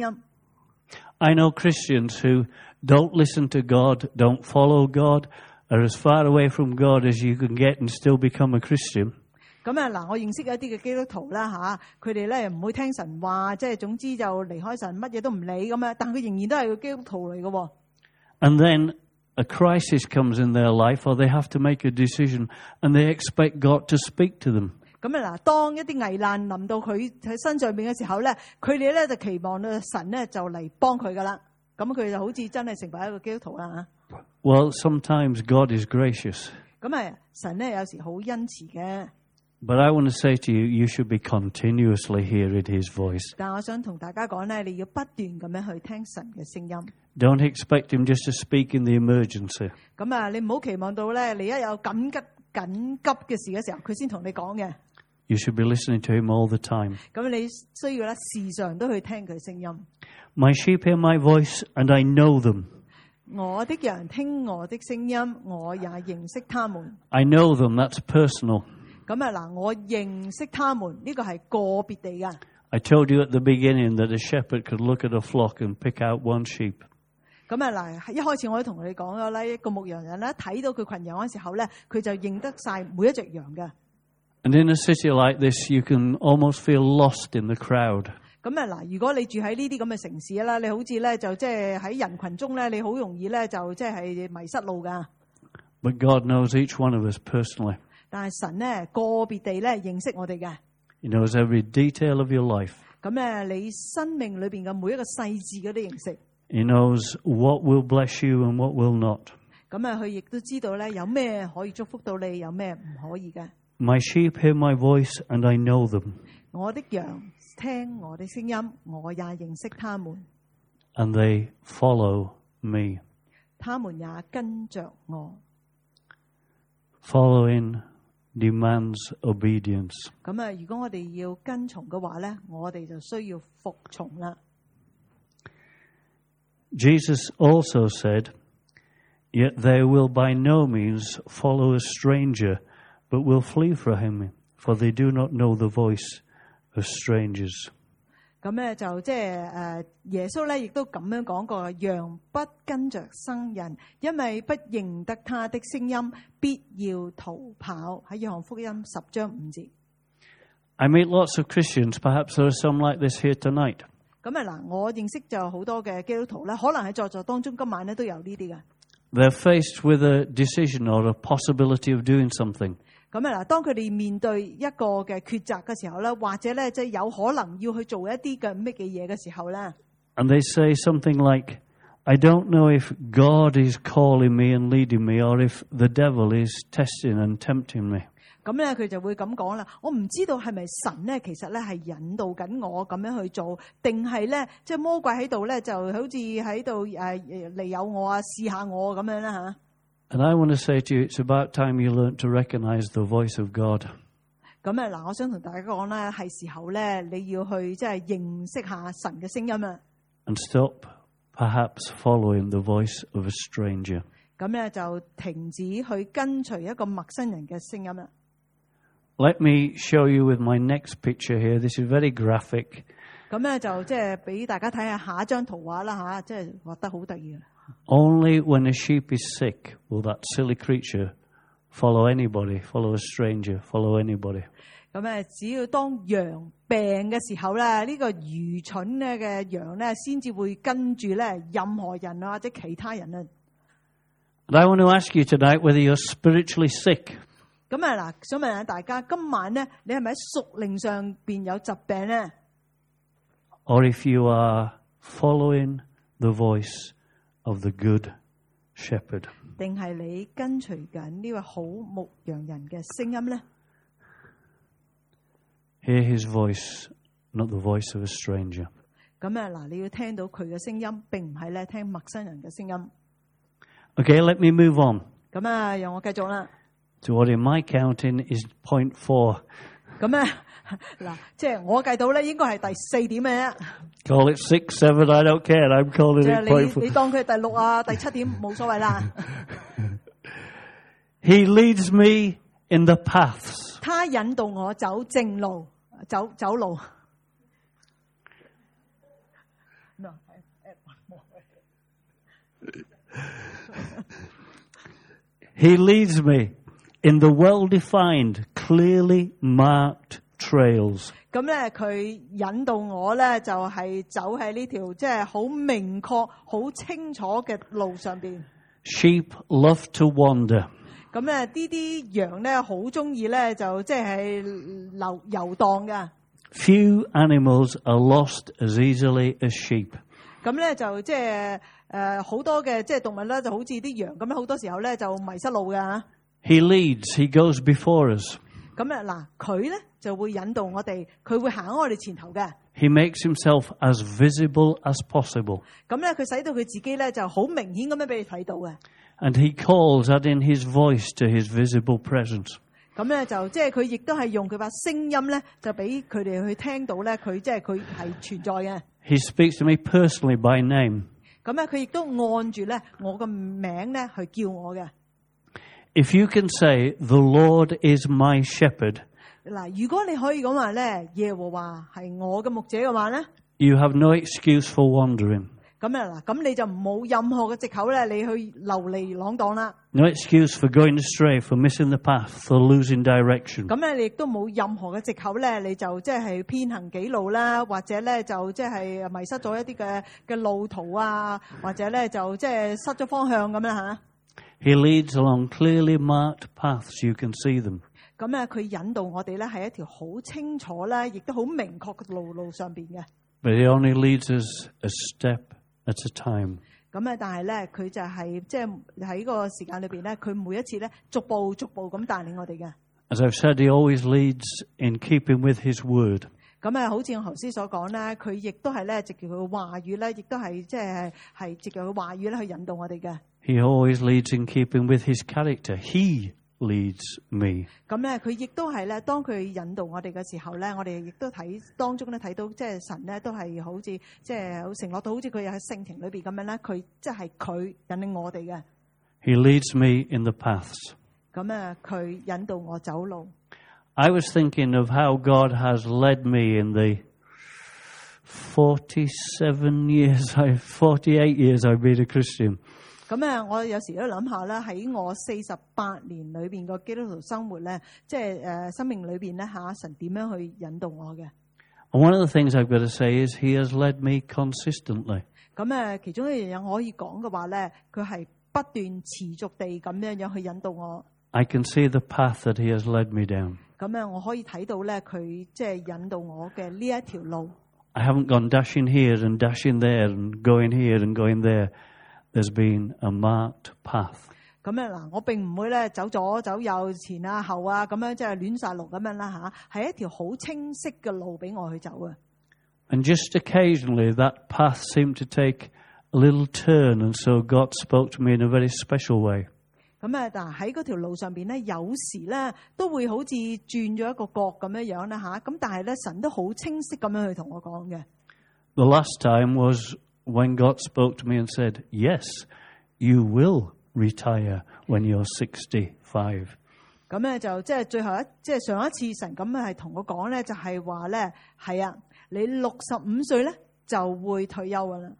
I know Christians who don't listen to God, don't follow God, are as far away from God as you can get and still become a Christian. 咁嗱，我認識一啲嘅基督徒啦嚇，佢哋咧唔會聽神話，即係總之就離開神，乜嘢都唔理咁樣，但佢仍然都係個基督徒嚟嘅。 And then a crisis comes in their life, or they have to make a decision, and they expect God to speak to them. 咁嗱，當一啲危難臨到佢喺身上邊嘅時候咧，佢哋咧就期望神咧就嚟幫佢噶啦。咁佢就好似真係成為一個基督徒啦嚇。 Well, sometimes God is gracious. 咁神咧有時好恩慈嘅。 But I want to say to you, you should be continuously hearing his voice. 但我想同大家講咧，你要不斷咁樣去聽神嘅聲音。 Don't expect him just to speak in the emergency. 咁你唔好期望到咧，你一有緊急嘅事嘅時候，佢先同你講嘅。 You should be listening to him all the time. 咁你需要咧時常都去聽佢聲音。 My sheep hear my voice, and I know them. 我的羊聽我的聲音，我也認識他們。 I know them, that's personal. 咁嗱，我認識他們，呢個係個別地㗎。 I told you at the beginning that a shepherd could look at a flock and pick out one sheep. 咁嗱，一開始我都同你講咗咧，一個牧羊人咧睇到佢群羊嗰時候咧，佢就認得晒每一隻羊嘅。 And in a city like this, you can almost feel lost in the crowd. 咁嗱，如果你住喺呢啲咁嘅城市啦，你好似咧就即係喺人群中咧，你好容易咧就即係迷失路㗎。 But God knows each one of us personally. 但係神咧個別地咧認識我哋嘅。 He knows every detail of your life. 咁你生命裏邊嘅每一個細節嗰啲認識。 He knows what will bless you and what will not. 咁佢亦都知道咧有咩可以祝福到你，有咩唔可以嘅。 My sheep hear my voice, and I know them. 我的羊聽我的聲音，我也認識他們。 And they follow me. 他們也跟着我。 Following demands obedience. 咁如果我哋要跟從嘅話咧，我哋就需要服從啦。 Jesus also said, "Yet they will by no means follow a stranger, but will flee from him, for they do not know the voice of strangers." 咁就即係耶穌咧，亦都咁樣講過：羊不跟着生人，因為不認得他的聲音，必要逃跑。喺約翰福音10章5節。 I meet lots of Christians. Perhaps there are some like this here tonight. 咁嗱，我認識就好多嘅基督徒咧，可能喺在座當中今晚咧都有呢啲嘅。 They're faced with a decision or a possibility of doing something. 咁嗱，當佢哋面對一個嘅抉擇嘅時候咧，或者咧即係有可能要去做一啲嘅咩嘅嘢嘅時候咧， And they say something like, "I don't know if God is calling me and leading me, or if the devil is testing and tempting me." 咁咧佢就會咁講啦。我唔知道係咪神咧，其實咧係引導緊我咁樣去做，定係咧即係魔鬼喺度咧，就好似喺度嚟誘我啊，試下我咁樣啦嚇。 And I want to say to you, it's about time you learn to recognize the voice of God. 咁嗱，我想同大家講咧，係時候咧，你要去即係認識下神嘅聲音啊。 And stop perhaps following the voice of a stranger. 咁咧就停止去跟隨一個陌生人嘅聲音啦。 Let me show you with my next picture here. This is very graphic. 咁咧就即係俾大家睇下下一張圖畫啦嚇，即係畫得好得意啊！ Only when a sheep is sick will that silly creature follow anybody, follow a stranger, follow anybody. 咁只要當羊病嘅時候咧，呢個愚蠢咧嘅羊咧，先至會跟住咧任何人啊或者其他人啊。 And I want to ask you tonight whether you're spiritually sick. 咁嗱，想問下大家，今晚咧，你係咪喺屬靈上邊有疾病咧？ Or if you are following the voice of the good shepherd. 定係你跟隨緊呢位好牧羊人嘅聲音呢？ Hear his voice, not the voice of a stranger. 咁嗱，你要聽到佢嘅聲音，並唔係咧聽陌生人嘅聲音。 Okay, let me move on 咁讓我繼續啦。 to what in my counting is point 4. 咁嗱，即係我計到咧，應該係第4點嘅啫。 Call it 6, 7, I don't care. I'm calling 即 it 係 point 你 4. 當佢係第6啊、第7點冇所謂啦。 He leads me in the paths. 他引導我走正路，走路。No, He leads me in the well-defined, clearly marked trails. 咁咧，佢引導我咧，就係走喺呢條即係好明確、好清楚嘅路上邊。 Sheep love to wander. 咁咧，呢啲羊咧好中意咧，就即係遊蕩噶。 Few animals are lost as easily as sheep. 咁咧就即係好多嘅即係動物咧，就好似啲羊咁樣，好多時候咧就迷失路噶。 He leads, he goes before us. 咁嗱，佢咧就會引導我哋，佢會行喺我哋前頭嘅。 He makes himself as visible as possible. 咁咧，佢使到佢自己咧就好明顯咁樣俾你睇到嘅。 And he calls, adding his voice to his visible presence. 咁咧就即係佢亦都係用佢把聲音咧，就俾佢哋去聽到咧，佢即係佢係存在嘅。 He speaks to me personally by name. 咁咧，佢亦都按住咧我個名咧去叫我嘅。 If you can say, the Lord is my shepherd, 嗱，如果你可以講話咧，耶和華係我嘅牧者嘅話咧， you have no excuse for wandering. 咁嗱，咁你就冇任何嘅藉口咧，你去流離浪蕩啦。 No excuse for going astray, for missing the path, for losing direction. 咁咧，你亦都冇任何嘅藉口咧，你就即係偏行己路啦，或者咧就即係迷失咗一啲嘅路途啊，或者咧就即係失咗方向咁樣嚇。 He leads along clearly marked paths, you can see them. 咁咧，佢引導我哋咧係一條好清楚啦，亦都好明確嘅路上邊嘅。 But he only leads us a step at a time. 咁但係咧，佢就係即係喺個時間裏邊咧，佢每一次咧逐步咁帶領我哋嘅。 As I've said, he always leads in keeping with his word. 咁好似我頭先所講咧，佢亦都係咧藉住佢嘅話語咧，亦都係即係藉住佢話語咧去引導我哋嘅。 He always leads in keeping with his character. He leads me. 咁咧，佢亦都係咧，當佢引導我哋嘅時候咧，我哋亦都睇當中咧睇到，即係神咧都係好似即係好承諾到，好似佢喺聖庭裏邊咁樣咧，佢即係佢引領我哋嘅。 He leads me in the paths. 咁佢引導我走路。 I was thinking of how God has led me in the 48 years I've been a Christian. 咁我有時都諗下啦，喺我48年裏邊個基督徒生活咧，即係生命裏邊咧神點樣去引導我嘅？ And one of the things I've got to say is he has led me consistently. 咁其中一樣嘢可以講嘅話咧，佢係不斷持續地咁樣去引導我。 I can see the path that he has led me down. 咁我可以睇到咧，佢即係引導我嘅呢一條路。 I haven't gone dashing here and dashing there and going here and going there. There's been a marked path. 咁嗱，我並唔會咧走左走右前啊後啊咁樣，即係亂晒路咁樣啦嚇，係一條好清晰嘅路俾我去走啊。 And just occasionally that path seemed to take a little turn, and so God spoke to me in a very special way. 咁但係喺嗰條路上邊咧，有時咧都會好似轉咗一個角咁樣樣啦嚇，咁但係咧神都好清晰咁樣去同我講嘅。 The last time was when God spoke to me and said, yes, you will retire when you're 65. 咁就即係最後即係上一次神咁係同我講咧，就係話咧係啊，你65歲咧就會退休噶啦。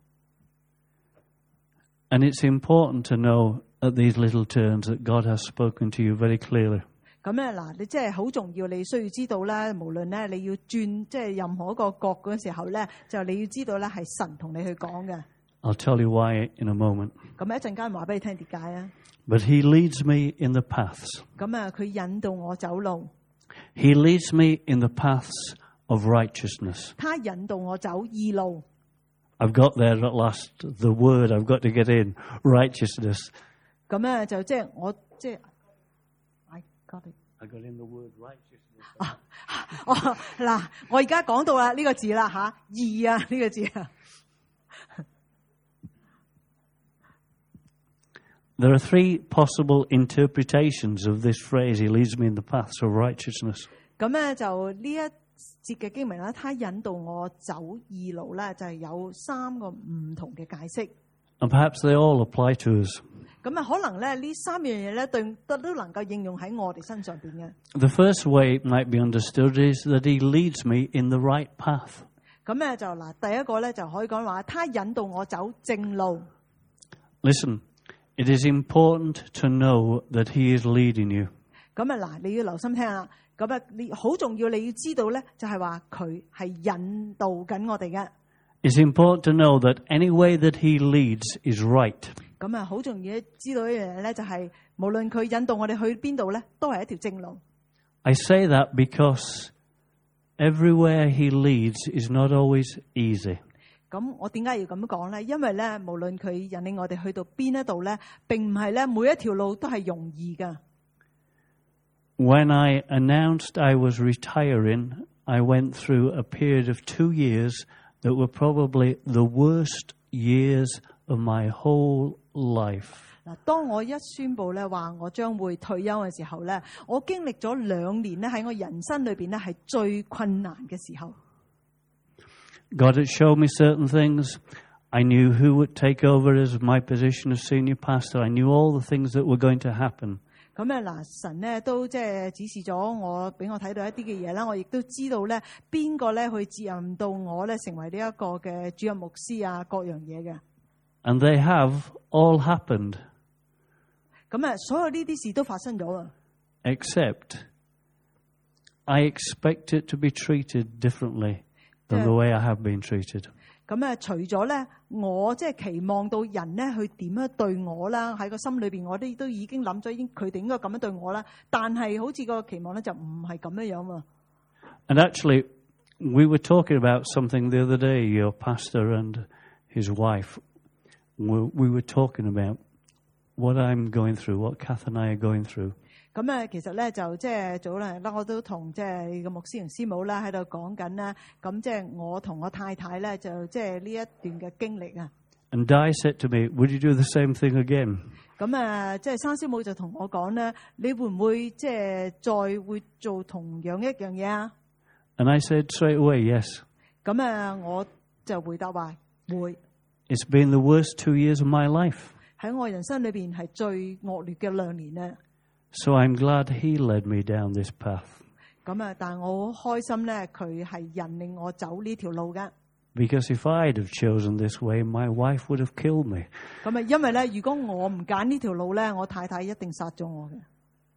And it's important to know at these little turns that God has spoken to you very clearly. 咁嗱，你即係好重要，你需要知道咧，無論咧你要轉即係任何一個角嗰時候咧，就你要知道咧係神同你去講嘅。 I'll tell you why in a moment. 咁一陣間話俾你聽點解啊？ But he leads me in the paths. 咁佢引導我走路， He leads me in the paths of righteousness. 他引導我走義路。 I've got there at last, the word I've got to get in, righteousness. 咁咧就即係我即係 I got it。 I got in the word righteousness. 嗱，我而家講到啦呢個字啦嚇，義啊呢個字啊。 There are three possible interpretations of this phrase, he leads me in the paths of righteousness. 咁咧就呢一節嘅經文咧，他引導我走義路咧，就係有3個唔同嘅解釋。 And perhaps they all apply to us. 咁啊，可能咧呢3樣嘢咧都能夠應用喺我哋身上邊嘅。 The first way it might be understood is that he leads me in the right path. 咁咧就嗱，第一個咧就可以講話，他引導我走正路。 Listen, it is important to know that he is leading you. 咁啊嗱，你要留心聽啦。咁啊，你好重要，你要知道咧，就係話佢係引導緊我哋嘅。 It's important to know that any way that he leads is right. 咁啊，好重要知道一樣嘢咧，就係無論佢引導我哋去邊度咧，都係一條正路。 I say that because everywhere he leads is not always easy. 咁我點解要咁講咧？因為咧，無論佢引領我哋去到邊一度咧，並唔係咧每一條路都係容易噶。 When I announced I was retiring, I went through a period of 2 years that were probably the worst years of my whole life. 嗱，當我一宣布咧話我將會退休嘅時候咧，我經歷咗2年咧喺我人生裏邊咧係最困難嘅時候。 God had shown me certain things. I knew who would take over as my position as senior pastor. I knew all the things that were going to happen. 咁咧嗱，神咧都即係指示咗我，俾我睇到一啲嘅嘢啦。我亦都知道咧邊個咧去接任到我咧成為呢一個嘅主任牧師啊，各樣嘢嘅。 And they have all happened. 咁啊，所有呢啲事都發生咗啊。 Except I expect it to be treated differently than the way I have been treated. 咁啊，除咗咧，我即係期望到人咧去點樣對我啦，喺個心裏邊我都已經諗咗，佢哋應該咁樣對我啦。但係好似個期望咧就唔係咁樣樣啊。 And actually, we were talking about something the other day, your pastor and his wife. We were talking about what I'm going through, what Kath and I are going through. 咁啊，其實咧就即係早兩日啦，我都同即係個牧師同師母啦喺度講緊啦。咁即係我同我太太咧就即係呢一段嘅經歷啊。 And Di said to me, "Would you do the same thing again?" 咁啊，即係生師母就同我講咧，你會唔會即係再會做同樣一樣嘢啊？ And I said straight away, yes. 咁啊，我就回答話會。 It's been the worst 2 years of my life. 喺我人生裏邊係最惡劣嘅2年咧。 So I'm glad he led me down this path. 咁啊，但係我好開心咧，佢係引領我走呢條路嘅。 Because if I'd have chosen this way, my wife would have killed me. 咁啊，因為咧，如果我唔揀呢條路咧，我太太一定殺咗我嘅。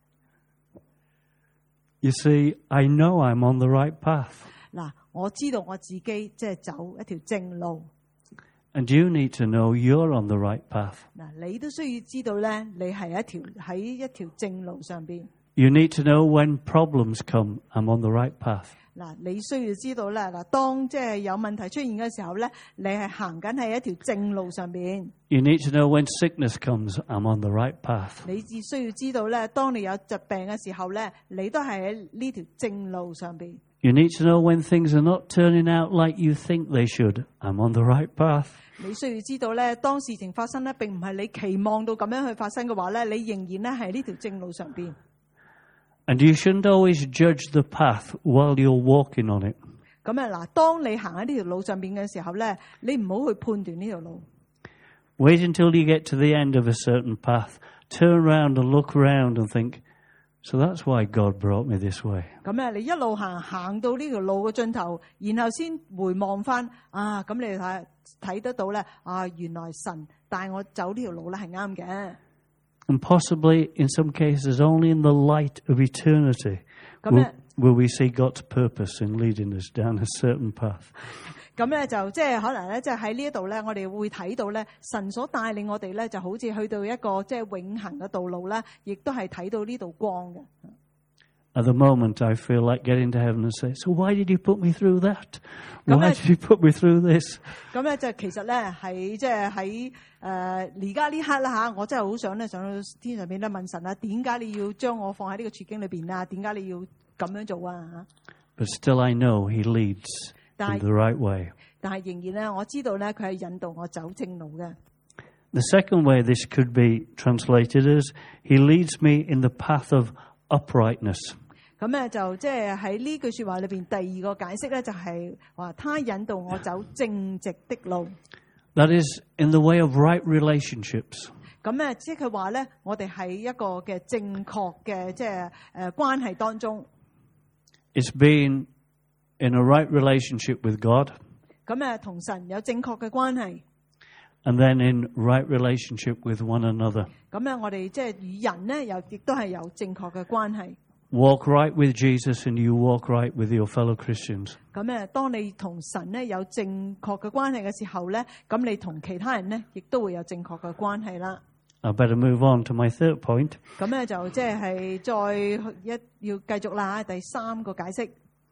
You see, I know I'm on the right path. 嗱，我知道我自己即係走一條正路。 And you need to know you're on the right path. 嗱，你都需要知道咧，你係喺一條正路上邊。 You need to know when problems come, I'm on the right path. 嗱，你需要知道咧，嗱，當即係有問題出現嘅時候咧，你係行緊喺一條正路上邊。 You need to know when sickness comes, I'm on the right path. 你只需要知道咧，當你有疾病嘅時候咧，你都係喺呢條正路上邊。 You need to know when things are not turning out like you think they should, I'm on the right path. 你需要知道咧，當事情發生咧，並唔係你期望到咁樣去發生嘅話咧，你仍然咧係呢條正路上邊。 And you shouldn't always judge the path while you're walking on it. 咁啊嗱，當你行喺呢條路上邊嘅時候咧，你唔好去判斷呢條路。 Wait until you get to the end of a certain path. Turn around and look around and think, so that's why God brought me this way. 咁啊，你一路行到呢條路嘅盡頭，然後先回望翻啊，咁你睇得到咧啊，原來神帶我走呢條路咧係啱嘅。 And possibly, in some cases, only in the light of eternity will we see God's purpose in leading us down a certain path. 咁咧就即係可能咧，即係喺呢一度咧，我哋會睇到咧，神所帶領我哋咧，就好似去到一個即係永恆嘅道路咧，亦都係睇到呢度光嘅。 At the moment, I feel like getting to heaven and say, so why did you put me through that? 咁 Why 咧 did you put me through this? 咁咧就其實咧喺即係喺而家呢刻啦嚇，我真係好想咧上到天上邊咧問神啊，點解你要將我放喺呢個處境裏邊啊？點解你要咁樣做啊？ But still I know he leads in the right way. 但係仍然咧，我知道咧佢係引導我走正路嘅。 The second way this could be translated is, he leads me in the path of uprightness. 咁咧就即係喺呢句説話裏邊，第二個解釋咧就係話，他引導我走正直的路。 That is, in the way of right relationships. 咁咧即係佢話咧，我哋喺一個嘅正確嘅即係關係當中。 It's being in a right relationship with God. 咁咧同神有正確嘅關係。 And then in right relationship with one another. 咁咧我哋即係與人咧又亦都係有正確嘅關係。 Walk right with Jesus and you walk right with your fellow Christians. 咁咧，當你同神咧有正確嘅關係嘅時候咧，咁你同其他人咧亦都會有正確嘅關係啦。 I better move on to my third point. 咁咧就即係再要繼續啦，第三個解釋。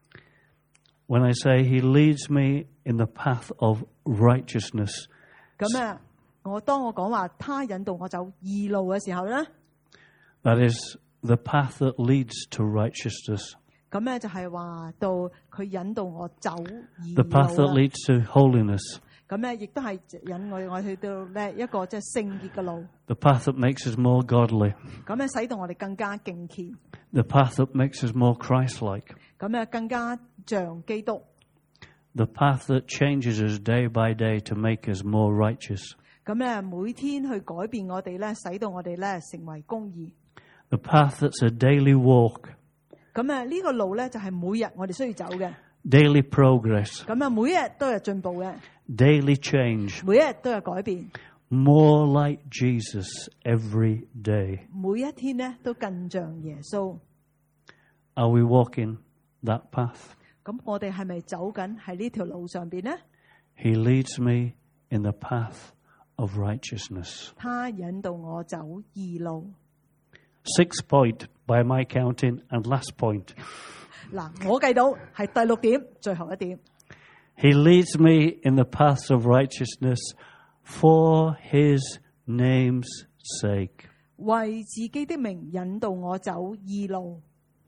When I say he leads me in the path of righteousness. 咁咧，當我講話他引導我走義路嘅時候咧 That is the path that leads to righteousness. 咁咧就係話到佢引導我走義 The path that 路啦。 leads to holiness. 咁咧亦都係引我去到咧一個即係聖潔嘅路。 The path that makes us more godly. 咁咧使到我哋更加敬虔。 The path that makes us more Christ-like. 咁咧更加像基督。 The path that changes us day by day to make us more righteous. 咁咧每天去改變我哋咧，使到我哋咧成為公義。 The path that's a daily walk. 咁呢個路咧就係每日我哋需要走嘅。 Daily progress. 咁每一日都有進步嘅， Daily change. 每一日都有改變， More like Jesus every day. 每一天咧都更像耶穌。 Are we walking that path? 咁我哋係咪走緊喺呢條路上邊呢？ He leads me in the path of righteousness. 他引導我走義路。 Sixth point by my counting and last point. 嗱，我計到係第六點，最後一點。 He leads me in the paths of righteousness for his name's sake. 為自己的名引導我走義路。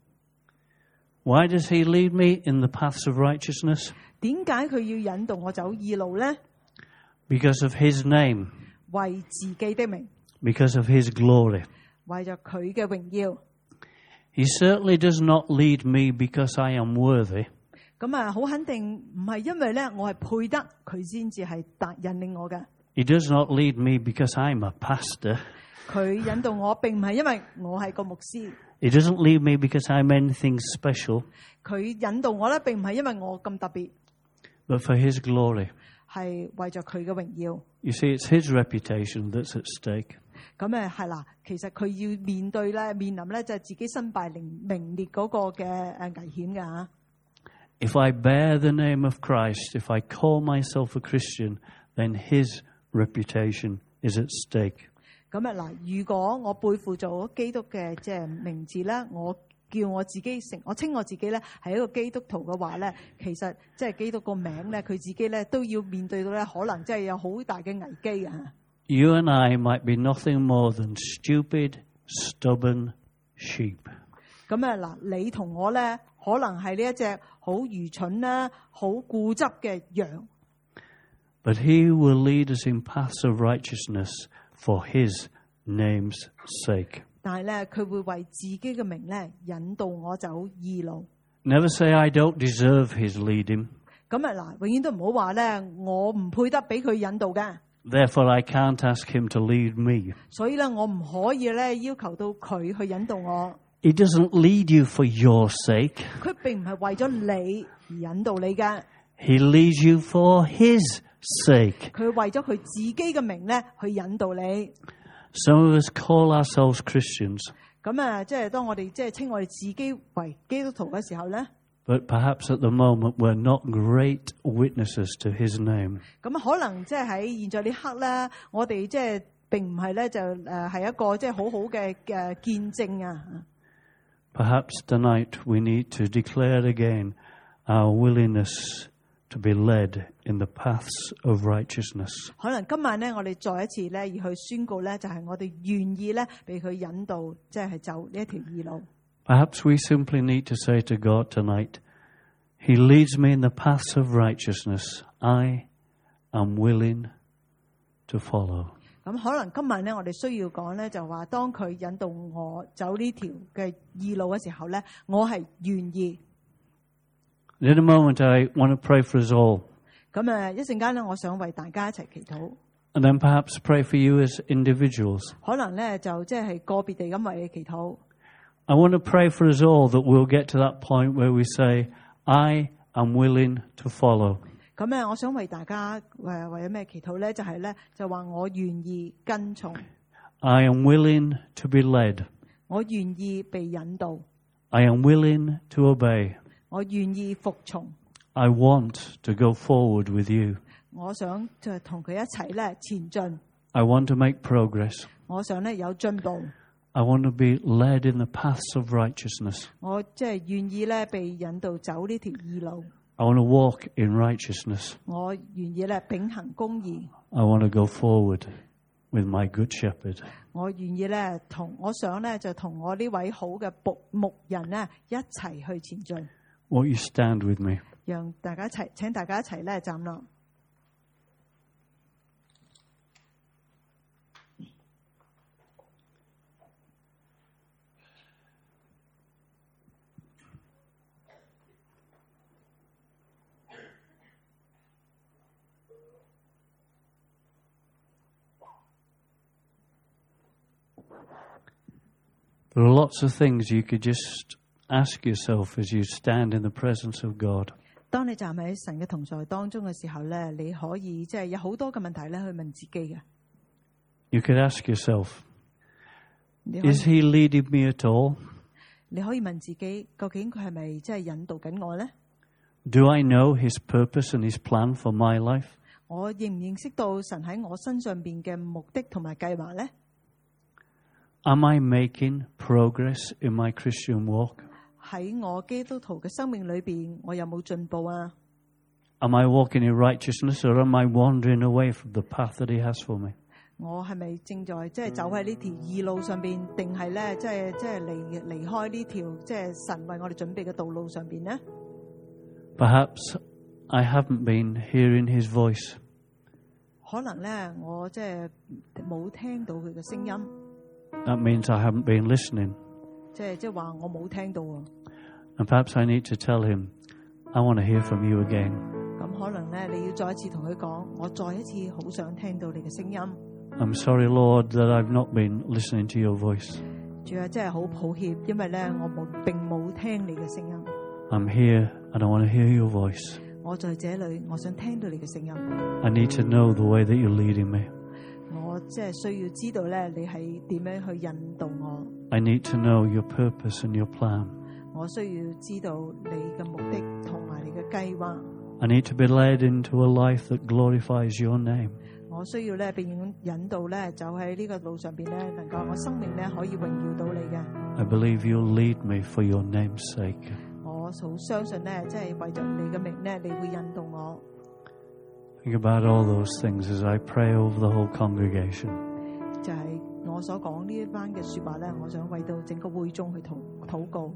Why does he lead me in the paths of righteousness? 點解佢要引導我走義路呢？ Because of his name. 為自己的名， Because of his glory. 為咗佢嘅榮耀。 He certainly does not lead me because I am worthy. 咁好肯定唔係因為咧我係配得佢先至係引領我嘅。 He does not lead me because I'm a pastor. 佢引導我並唔係因為我係個牧師。 He doesn't lead me because I'm anything special, 佢引導我咧並唔係因為我咁特別， but for his glory. 係為咗佢嘅榮耀。 You see, it's his reputation that's at stake. 咁係啦，其實佢要面臨咧就係自己身敗名裂嗰個嘅危險㗎嚇。 If I bear the name of Christ, if I call myself a Christian, then his reputation is at stake. 咁嗱，如果我背負咗基督嘅即係名字咧，我叫我自己我稱我自己咧係一個基督徒嘅話咧，其實即係基督個名咧，佢自己咧都要面對到咧，可能即係有好大嘅危機啊！ You and I might be nothing more than stupid, stubborn sheep. 咁嗱，你同我咧，可能係呢一隻好愚蠢啦、好固執嘅羊。 But he will lead us in paths of righteousness for his name's sake. 但係咧，佢會為自己嘅名咧引導我走義路。 Never say I don't deserve his leading. 咁嗱，永遠都唔好話咧，我唔配得俾佢引導嘅。 Therefore, I can't ask him to lead me. 所以咧，我唔可以咧要求到佢去引導我。 He doesn't lead you for your sake. 佢並唔係為咗你而引導你嘅， He leads you for his sake. 佢為咗佢自己嘅名咧去引導你。 Some of us call ourselves Christians, 咁即係當我哋即係稱我哋自己為基督徒嘅時候咧， but perhaps at the moment we're not great witnesses to his name. 咁可能即係喺現在呢刻咧，我哋即係並唔係咧就係一個即係好好嘅見證啊。 Perhaps tonight we need to declare again our willingness to be led in the paths of righteousness. 可能今晚咧，我哋再一次咧，而去宣告咧，就係我哋願意咧，被佢引導，即係走呢一條義路。 Perhaps we simply need to say to God tonight, He leads me in the paths of righteousness. I am willing to follow. 咁可能今晚咧，我哋需要講咧，就話當佢引導我走呢條嘅義路嘅時候咧，我係願意。 In a moment, I want to pray for us all. 咁一陣間咧，我想為大家一齊祈禱。 And then perhaps pray for you as individuals. 可能咧就即係個別地咁為你祈禱。 I want to pray for us all that we'll get to that point where we say, I am willing to follow. 咁我想為大家為咗咩祈禱咧？就係咧就話我願意跟從。 I am willing to be led. 我願意被引導。 I am willing to obey. 我願意服從。 I want to go forward with you. 我想就同佢一齊咧前進。 I want to make progress. 我想咧有進步。 I want to be led in the paths of righteousness. 我即係願意咧被引導走呢條義路。 I want to walk in righteousness. 我願意咧秉行公義。 I want to go forward with my good shepherd. 我願意咧我想咧就同我呢位好嘅牧人咧一齊去前進。 Won't you stand with me? 讓大家一齊，請大家一齊咧站立。 There are lots of things you could just ask yourself as you stand in the presence of God. 當你站喺神嘅同在當中嘅時候咧，你可以即係有好多嘅問題咧去問自己嘅。 You could ask yourself, is he leading me at all? 你可以問自己，究竟佢係咪即係引導緊我咧？ Do I know his purpose and his plan for my life? 我認唔認識到神喺我身上邊嘅目的同埋計劃咧？ Am I making progress in my Christian walk? 喺我基督徒嘅生命裏邊，我有冇進步啊？ Am I walking in righteousness or am I wandering away from the path that he has for me? 我係咪正在即係走喺呢條義路上邊，定係咧即係離開呢條即係神為我哋準備嘅道路上邊呢？ Perhaps I haven't been hearing his voice. 可能咧我即係冇聽到佢嘅聲音。 That means I haven't been listening. 即係話我冇聽到啊。 And perhaps I need to tell him, I want to hear from you again. 咁可能咧你要再一次同佢講，我再一次好想聽到你嘅聲音。 I'm sorry, Lord, that I've not been listening to your voice. 主啊，真係好抱歉，因為咧我並冇聽你嘅聲音。 I'm here and I want to hear your voice. 我在這裏，我想聽到你嘅聲音。 I need to know the way that you're leading me. 我即係需要知道咧，你係點樣去引導我。 I need to know your purpose and your plan. 我需要知道你嘅目的同埋你嘅計劃。 I need to be led into a life that glorifies your name. 我需要咧被引導咧走喺呢個路上邊咧，能夠我生命咧可以榮耀到你嘅。 I believe you'll lead me for your name's sake. 我好相信咧，即係為咗你嘅名咧，你會引導我。 Think about all those things as I pray over the whole congregation. 就係我所講呢一番嘅說話咧，我想為到整個會眾去禱告。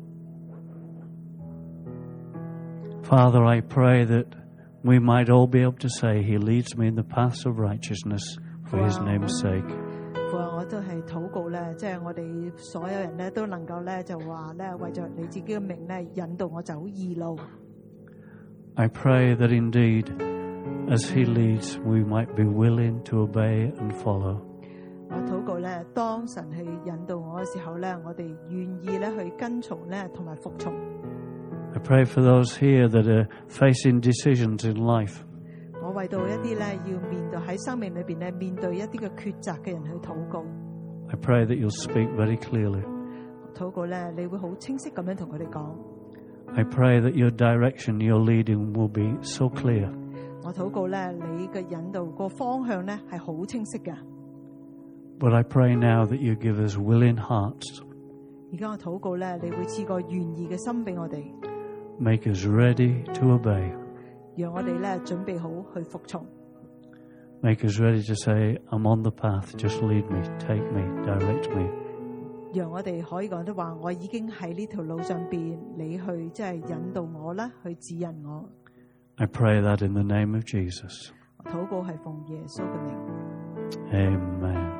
Father, I pray that we might all be able to say, He leads me in the paths of righteousness for His name's sake. 父啊，我都係禱告咧，即係我哋所有人咧都能夠咧就話咧，為咗你自己嘅名咧，引導我走義路。 I pray that indeed, as He leads, we might be willing to obey and follow. 我禱告咧，當神去引導我嘅時候咧，我哋願意咧去跟從咧，同埋服從。 I pray for those here that are facing decisions in life. 我為到一啲咧要面對喺生命裏邊咧面對一啲嘅抉擇嘅人去禱告。 I pray that you'll speak very clearly. 禱告咧，你會好清晰咁樣同佢哋講。 I pray that your direction, your leading will be so clear. 我禱告咧，你嘅引導個方向咧係好清晰嘅。 But I pray now that you give us willing hearts. 而家我禱告咧，你會賜個願意嘅心俾我哋， Make us ready to obey. 讓我哋咧準備好去服從， Make us ready to say, I'm on the path, just lead me, take me, direct me. 讓我哋可以講得話，我已經喺呢條路上邊，你去即係引導我啦，去指引我。 I pray that in the name of Jesus. 禱告係奉耶穌嘅名。 Amen.